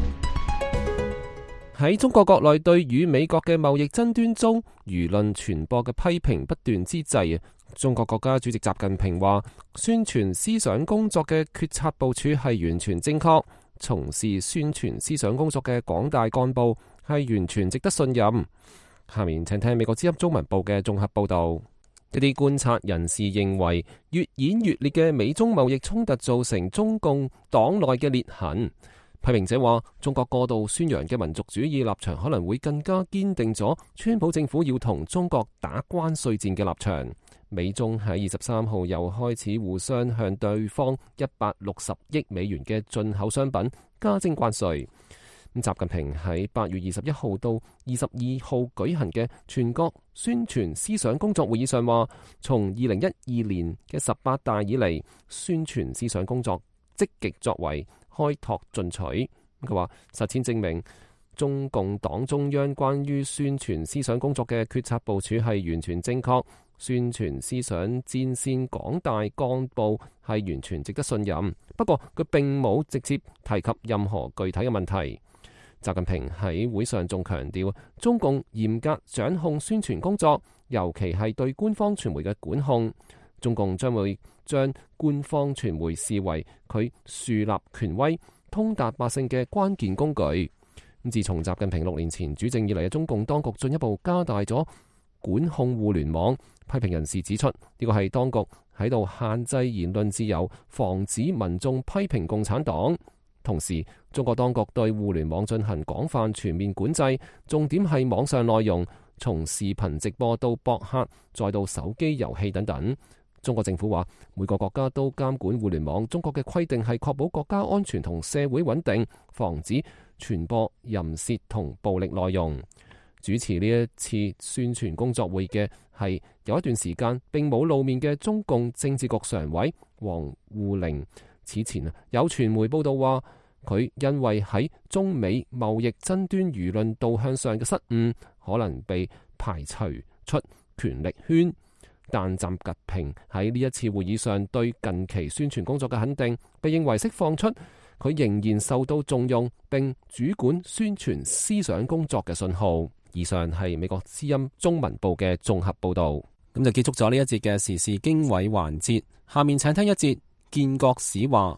喺中國國內對與美國嘅貿易爭端中，輿論傳播嘅批評不斷之際，中國國家主席習近平話，宣傳思想工作嘅決策部署係完全正確，從事宣傳思想工作嘅廣大幹部係完全值得信任。下面請聽美國之音中文部嘅綜合報道。一啲觀察人士認為，越演越烈嘅美中貿易衝突造成中共黨內嘅裂痕。批評者話，中國過度宣揚嘅民族主義立場可能會更加堅定咗川普政府要同中國打關稅戰嘅立場。美中喺23號又開始互相向對方160億美元嘅進口商品加徵關稅。習近平喺8月21號到22號舉行嘅全國宣傳思想工作會議上話，從2012年嘅18大以嚟，宣傳思想工作積極作為，開拓進取。佢話實踐證明，中共黨中央關於宣傳思想工作嘅決策部署係完全正確，宣傳思想戰線廣大幹部係完全值得信任。不過佢並冇直接提及任何具體嘅問題。習近平喺會上仲強調，中共嚴格掌控宣傳工作，尤其係對官方傳媒嘅管控。中共將會將官方傳媒視為佢樹立權威、通達百姓嘅關鍵工具。自從習近平6年前主政以嚟嘅中共當局進一步加大咗管控互聯網。批評人士指出，呢個係當局喺度限制言論自由，防止民眾批評共產黨。同時，中國當局對互聯網進行廣泛全面管制，重點係網上內容，從視頻直播到博客，再到手機遊戲等等。中國政府話，每個國家都監管互聯網，中國嘅規定係確保國家安全同社會穩定，防止傳播淫褻同暴力內容。主持呢一次宣傳工作會嘅係有一段時間並冇露面嘅中共政治局常委王滬寧。此前有傳媒報道話，佢因為喺中美貿易爭端輿論導向上嘅失誤，可能被排除出權力圈。但習近平喺呢一次會議上對近期宣傳工作嘅肯定，被認為釋放出佢仍然受到重用並主管宣傳思想工作嘅信號。以上係美國之音中文部嘅綜合報道。咁就結束咗呢一節嘅時事經緯環節。下面請聽一節建國史話。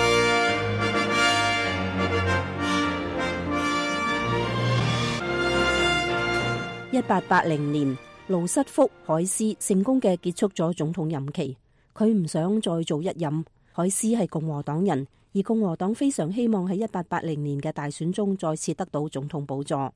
1880年，盧瑟福海斯成功嘅結束咗總統任期，佢唔想再做一任。海斯係共和黨人，而共和黨非常希望喺1880年嘅大選中再次得到總統寶座。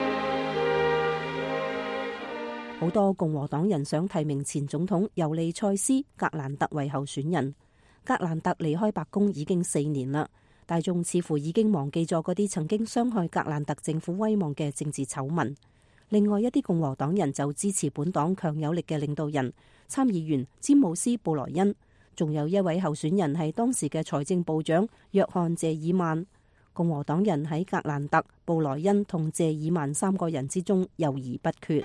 好多共和黨人想提名前總統尤利塞斯格蘭特為候選人。格蘭特離開白宮已經4年啦，大眾似乎已經忘記咗嗰啲曾經傷害格蘭特政府威望嘅政治醜聞。另外一啲共和黨人就支持本黨強有力嘅領導人參議員詹姆斯布萊恩，仲有一位候選人係當時嘅財政部長約翰謝爾曼。共和黨人喺格蘭特、布萊恩同謝爾曼3個人之中猶豫不決。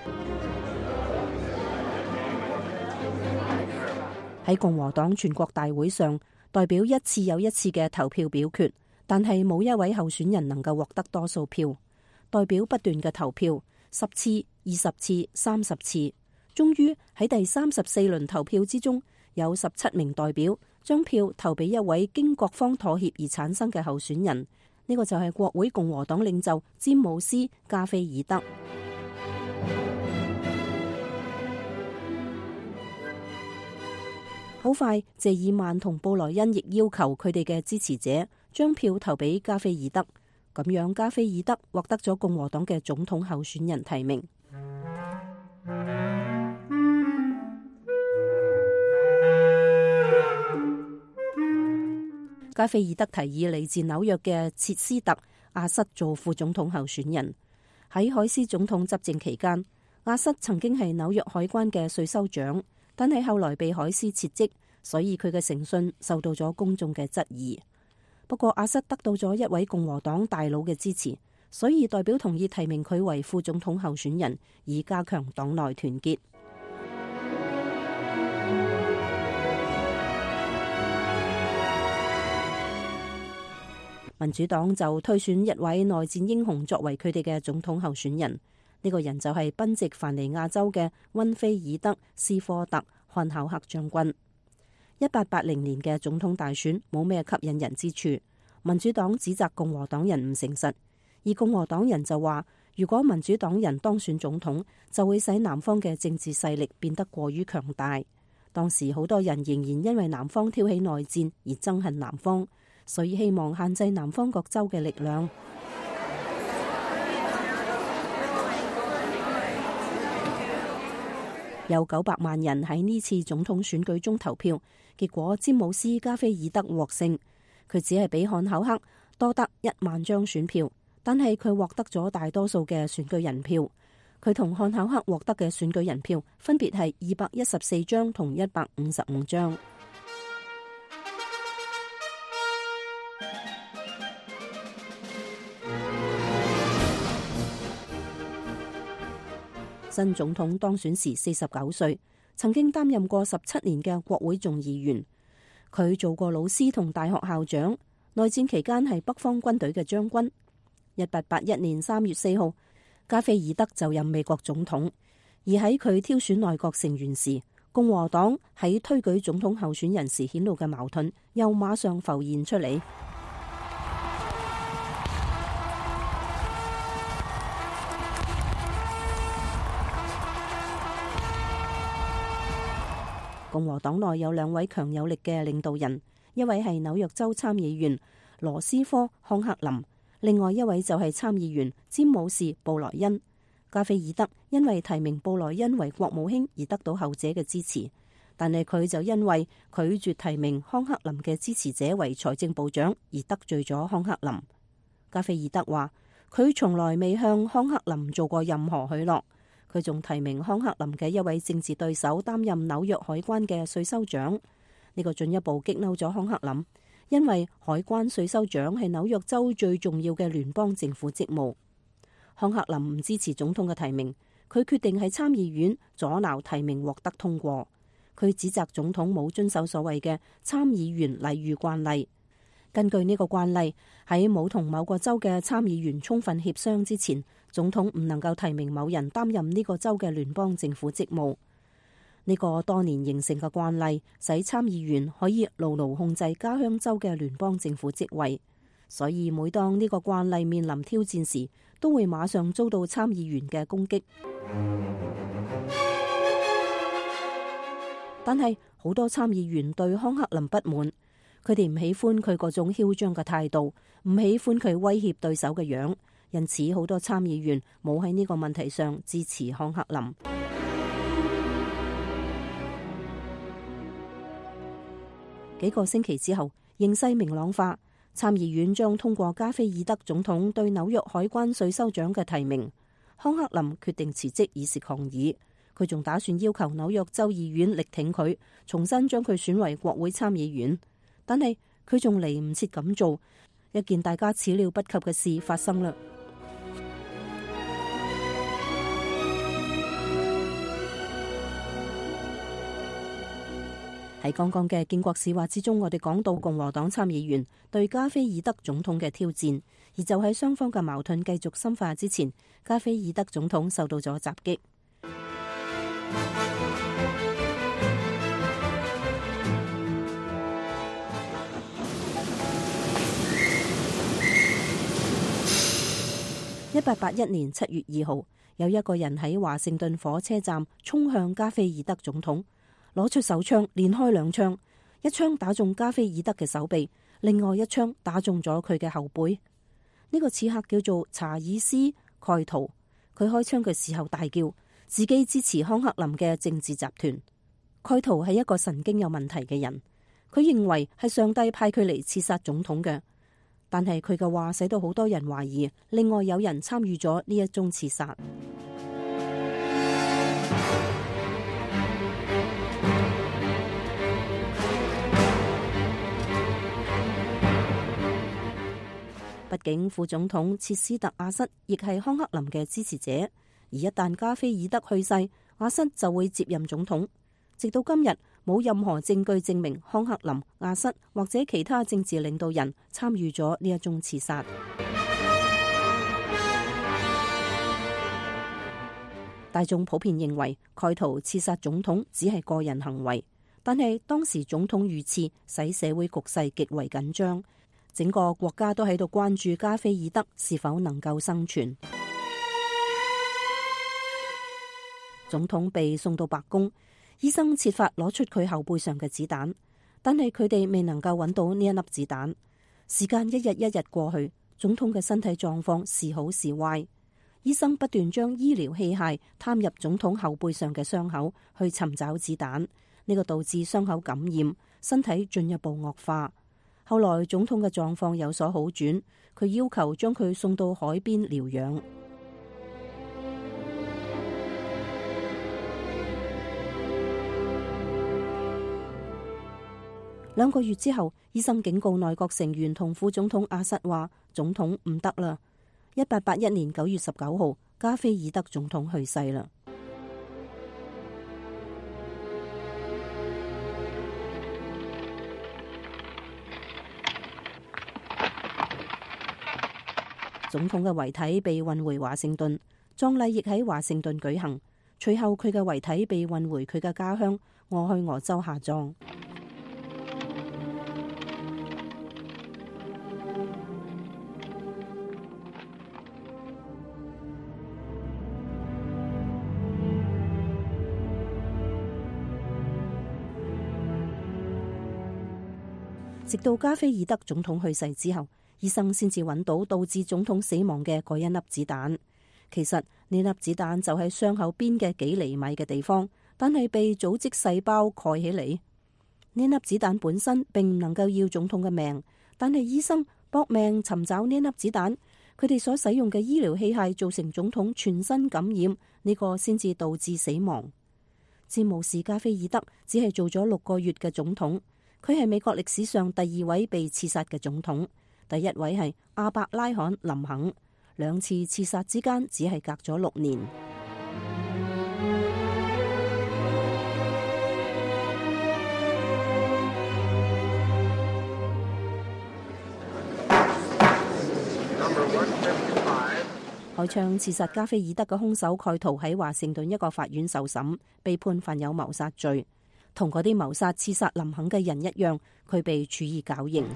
喺共和黨全國大會上，代表一次又一次嘅投票表決，但係冇一位候選人能夠獲得多數票。代表不斷嘅投票，10次、20次、30次，終於喺第34輪投票之中，有17名代表將票投俾一位經各方妥協而產生嘅候選人。呢個就係國會共和黨領袖詹姆斯加菲爾德。好快，謝爾曼同布萊恩亦要求佢哋嘅支持者將票投俾加菲爾德，咁樣加菲爾德獲得咗共和黨嘅總統候選人提名。加菲爾德提議嚟自紐約嘅切斯特·阿瑟做副總統候選人。喺海斯總統執政期間，阿瑟曾經係紐約海關嘅稅收長，但係後來被海斯撤職，所以佢嘅誠信受到咗公眾嘅質疑。不過阿瑟得到咗一位共和黨大佬嘅支持， 所以代表同意提名佢為副總統候選人，以加強黨內團結。民主黨就推選一位內戰英雄作為佢哋嘅總統候選人，呢個人就係賓夕凡尼亞州嘅溫菲爾德·斯科特漢考克將軍。1880年嘅總統大選冇咩吸引人之處，民主黨指責共和黨人唔誠實，而共和黨人就話，如果民主黨人當選總統，就會使南方嘅政治勢力變得過於強大。當時好多人仍然因為南方挑起內戰而憎恨南方，所以希望限制南方各州嘅力量。有900萬人喺呢次總統選舉中投票，結果詹姆斯·加菲爾德獲勝。佢只係比漢考克多得1萬張選票，但係佢獲得咗大多數嘅選舉人票。佢同漢考克獲得嘅選舉人票分別係214張同155張。新總統當選時49歲，曾經擔任過17年嘅國會眾議員。佢做過老師同大學校長，內戰期間係北方軍隊嘅將軍。1881年3月4號，加菲爾德就任美國總統。而喺佢挑選內閣成員時，共和黨喺推舉總統候選人時顯露嘅矛盾又馬上浮現出嚟。共和黨內有2位強有力嘅領導人，一位係紐約州參議員羅斯科康克林，另外一位就係參議員詹姆士布萊恩。加菲爾德因為提名布萊恩為國務卿而得到後者嘅支持，但係佢就因為拒絕提名康克林嘅支持者為財政部長而得罪咗康克林。加菲爾德話佢從來未向康克林做過任何許諾。佢仲提名康克林嘅一位政治對手擔任紐約海關嘅稅收長，呢個進一步激嬲咗康克林，因為海關稅收長係紐約州最重要嘅聯邦政府職務。康克林唔支持總統嘅提名，佢決定喺參議院阻撓提名獲得通過。佢指責總統冇遵守所謂嘅參議員禮遇慣例。根據呢個慣例，喺冇同某個州嘅參議員充分協商之前，總統唔能夠提名某人擔任呢個州嘅聯邦政府職務。呢個多年形成嘅慣例，使參議員可以牢牢控制家鄉州嘅聯邦政府職位。所以每當呢個慣例面臨挑戰時，都會馬上遭到參議員嘅攻擊。但係好多參議員對康克林不滿，佢哋唔喜歡佢嗰種囂張嘅態度，唔喜歡佢威脅對手嘅樣，因此好多參議員冇喺呢個問題上支持康克林。幾個星期之後，形勢明朗化，參議院將通過加菲爾德總統對紐約海關稅收長嘅提名。康克林決定辭職以示抗議，佢仲打算要求紐約州議院力挺佢，重新將佢選為國會參議員。但係佢仲嚟唔切咁做，一件大家始料不及嘅事發生啦。喺剛剛嘅建國史話之中，我哋講到共和黨參議員對加菲爾德總統嘅挑戰，而就喺雙方嘅矛盾繼續深化之前，加菲爾德總統受到咗襲擊。1881年7月2號，有一個人喺華盛頓火車站衝向加菲爾德總統，攞出手槍連開2槍，一槍打中加菲爾德嘅手臂，另外一槍打中咗佢嘅後背。呢個刺客叫做查爾斯·蓋圖，佢開槍嘅時候大叫自己支持康克林嘅政治集團。蓋圖係一個神經有問題嘅人，佢認為係上帝派佢嚟刺殺總統嘅。但係佢嘅話使到好多人懷疑，另外有人參與咗呢一宗刺殺。不畢竟副總統切斯特阿瑟亦係康克林嘅支持者，而一旦加菲爾德去世，阿瑟就會接任總統。直到今日，冇任何證據證明康克林、阿瑟或者其他政治領導人參與咗呢一宗刺殺。大眾普遍認為蓋圖刺殺總統只係個人行為，但係當時總統遇刺使社會局勢極為緊張，整個國家都喺度關注加菲爾德是否能夠生存。總統被送到白宮，醫生設法攞出佢後背上嘅子彈，但係佢哋未能夠揾到呢一粒子彈。時間一日一日過去，總統嘅身體狀況時好時壞。醫生不斷將醫療器械探入總統後背上嘅傷口去尋找子彈，呢個導致傷口感染，身體進一步惡化。後來總統嘅狀況有所好轉，佢要求將佢送到海邊療養。2個月之後，醫生警告內閣成員同副總統阿瑟話：總統唔得啦。1881年9月19號，加菲爾德總統去世啦。總統嘅遺體被運回華盛頓，葬禮亦喺華盛頓舉行。隨後佢嘅遺體被運回佢嘅家鄉俄亥俄州下葬。直到加菲爾德總統去世之後，醫生先至揾到導致總統死亡嘅嗰一粒子彈。其實呢粒子彈就喺傷口邊嘅幾厘米嘅地方，但係被組織細胞蓋起嚟。呢粒子彈本身並唔能夠要總統嘅命，但係醫生搏命尋找呢粒子彈，佢哋所使用嘅醫療器械造成總統全身感染，呢個先至導致死亡。詹姆士加菲爾德只係做咗6個月嘅總統。佢係美國歷史上第2位被刺殺嘅總統，第1位係亞伯拉罕林肯。2次刺殺之間只係隔咗6年。開槍刺殺加菲爾德嘅兇手蓋圖喺華盛頓一個法院受審，被判犯有謀殺罪。同嗰啲謀殺刺殺林肯嘅人一樣，佢被處以絞刑。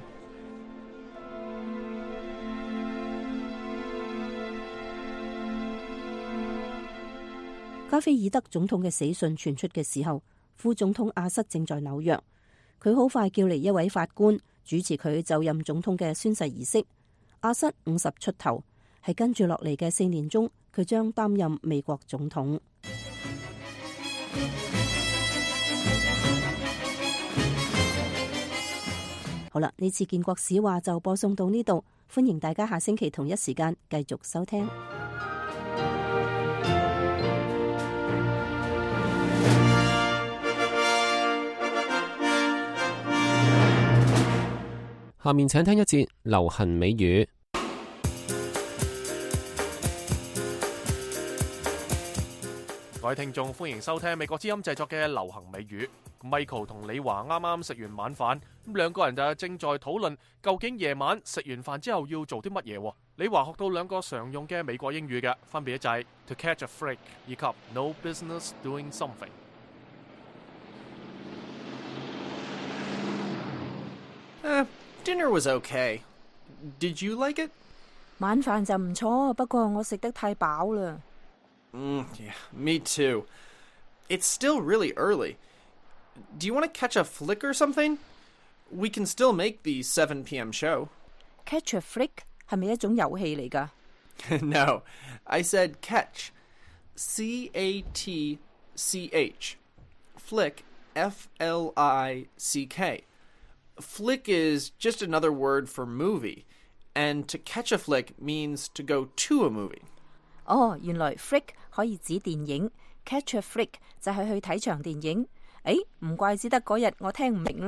加菲爾德總統嘅死訊傳出嘅時候，副總統阿瑟正在紐約。佢好快叫嚟一位法官主持佢就任總統嘅宣誓儀式。阿瑟50出頭，係跟住落嚟嘅4年中，佢將擔任美國總統。好啦，呢次建國史話就播送到呢度，歡迎大家下星期同一時間繼續收聽。 下面請聽一節流行美語。 各位聽眾，歡迎收聽美國之音製作嘅流行美語。Michael 同李華啱啱食完晚飯，咁2個人就正在討論究竟夜晚食完飯之後要做啲乜嘢。李華學到2個常用嘅美國英語嘅，分別就係 to catch a freak 以及 no business doing something。 Dinner was okay. Did you like it? 晚飯就唔錯，不過我食得太飽啦。 Yeah, me too. It's still really early. Do you want to catch a flick or something? We can still make the 7 p.m. show. Catch a flick 係咪一種遊戲嚟㗎？ No, I said catch. C-A-T-C-H. Flick, F-L-I-C-K. Flick is just another word for movie, and to catch a flick means to go to a movie. 哦，原來 flick 可以指電影 ，catch a flick 就係去睇場電影。誒，唔怪之得嗰日我聽唔明啦，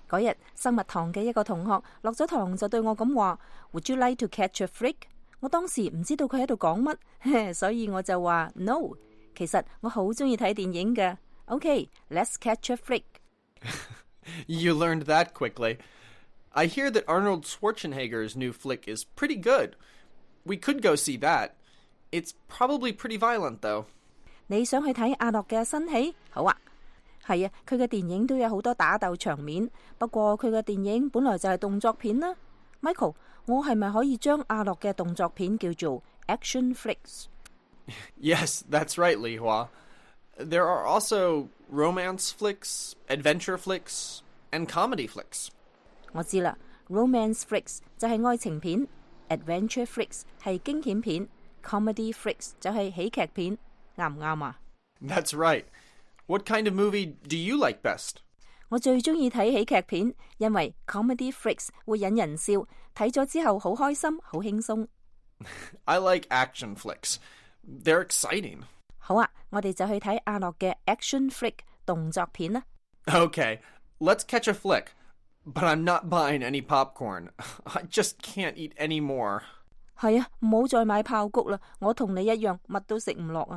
嗰日生物堂嘅一個同學落咗堂就對我咁話 Would you like to catch a flick？ 我當時唔知道佢喺度講乜，所以我就話 No。 其實我好鍾意睇電影嘅。Okay, let's catch a flick. You learned that quickly. I hear that Arnold Schwarzenegger's new flick is pretty good. We could go see that. It's probably pretty violent, though. 你想去睇阿諾嘅新戲？好啊，係啊，佢嘅電影都有好多打鬥場面，不過佢嘅電影本來就係動作片啦。Michael， 我係咪可以將阿諾嘅動作片叫做 action flicks？ Yes, that's right, Li Hua. There are also romance flicks, adventure flicks, and comedy flicks. 我知啦 ，romance flicks 就係愛情片 ，adventure flicks 係驚險片 ，comedy flicks 就係喜劇片，啱唔啱啊？ That's right. What kind of movie do you like best? 我最鍾意睇喜劇片，因為 comedy flicks 會引人笑，睇咗之後好開心，好輕鬆。 I like action flicks. They're exciting. 好啊，我哋就去睇阿諾嘅 action flick 動作片啦。 Okay, let's catch a flick. But I'm not buying any popcorn. I just can't eat any more. 係啊，唔好再買爆谷啦！我同你一樣，乜都食唔落啊。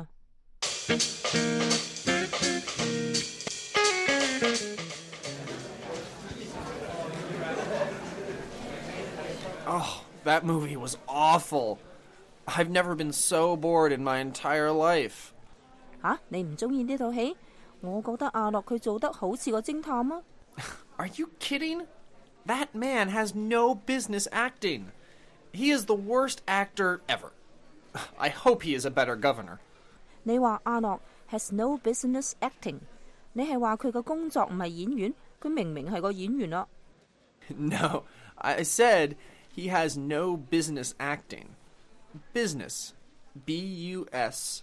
Oh, that movie was awful. I've never been so bored in my entire life. 吓，你唔鍾意呢套戲？我覺得阿諾佢做得好似個偵探啊。 Are you kidding? That man has no business acting. He is the worst actor ever. I hope he is a better governor. 你話阿諾 has no business acting， 你係話佢嘅工作唔係演員？佢明明係個演員啊。 No, I said he has no business acting. Business. B-U-S-I-N-E-S-S.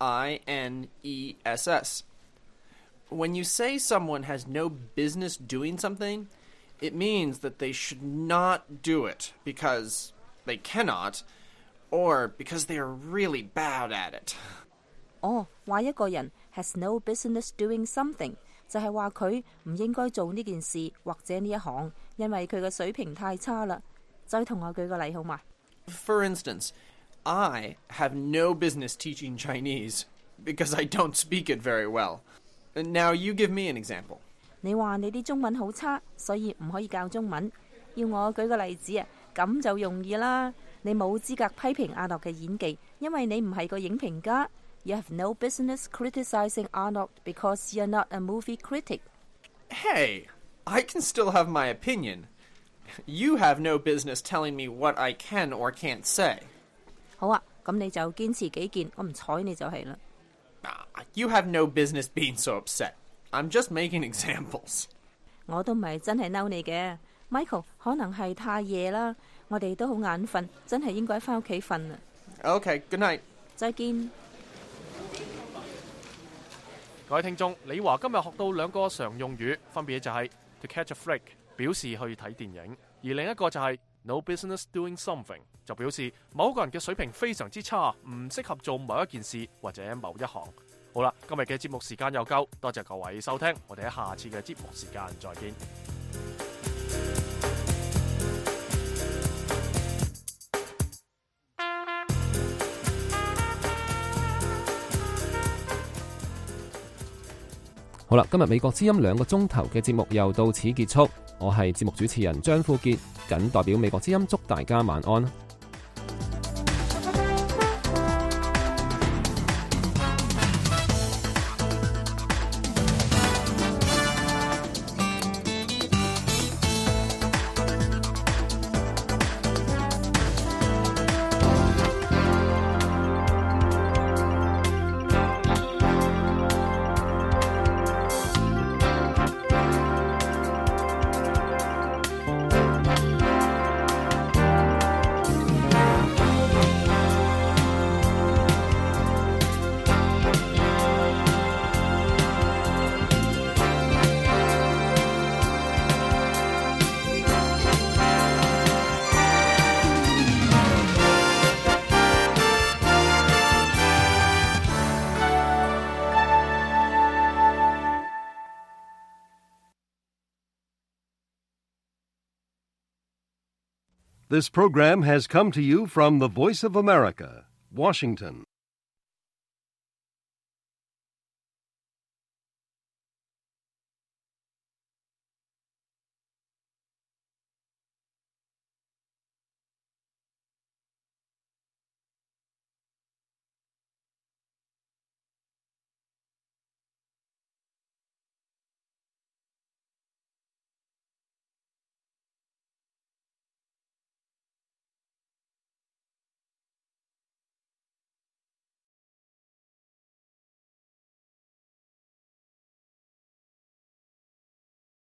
When you say someone has no business doing something, it means that they should not do it because they cannot, or because they are really bad at it. 哦，話一個人 has no business doing something， 就係話佢唔應該做呢件事或者呢一行，因為佢嘅水平太差啦。再同我舉個例好嘛？ For instance, I have no business teaching Chinese because I don't speak it very well. Now you give me an example. 你話你啲中文好差，所以唔可以教中文。要我舉個例子啊，咁就容易啦。你冇資格批評阿諾嘅演技，因為你唔係個影評家。You have no business criticizing Arnold because you're not a movie critic. Hey, I can still have my opinion. You have no business telling me what I can or can't say. 好啊，咁你就堅持己見，我唔睬你就係啦。 You have no business being so upset. I'm just making examples. 我都唔係真係嬲你嘅 ，Michael， 可能係太夜啦，我哋都好眼瞓，真係應該返屋企瞓啦。 Okay, good night. 再見。 各位聽眾，李華今日學到兩個常用語，分別就係 to catch a flick， 表示去睇電影；而另一個就係 no business doing something， 就表示某個人嘅水平非常之差，唔適合做某一件事或者某一行。好啦，今日嘅節目時間又夠，多謝各位收聽，我哋喺下次嘅節目時間再見。 好啦，今日美國之音2個鐘頭嘅節目又到此結束，我係節目主持人張富傑，謹代表美國之音祝大家晚安。 This program has come to you from the Voice of America, Washington.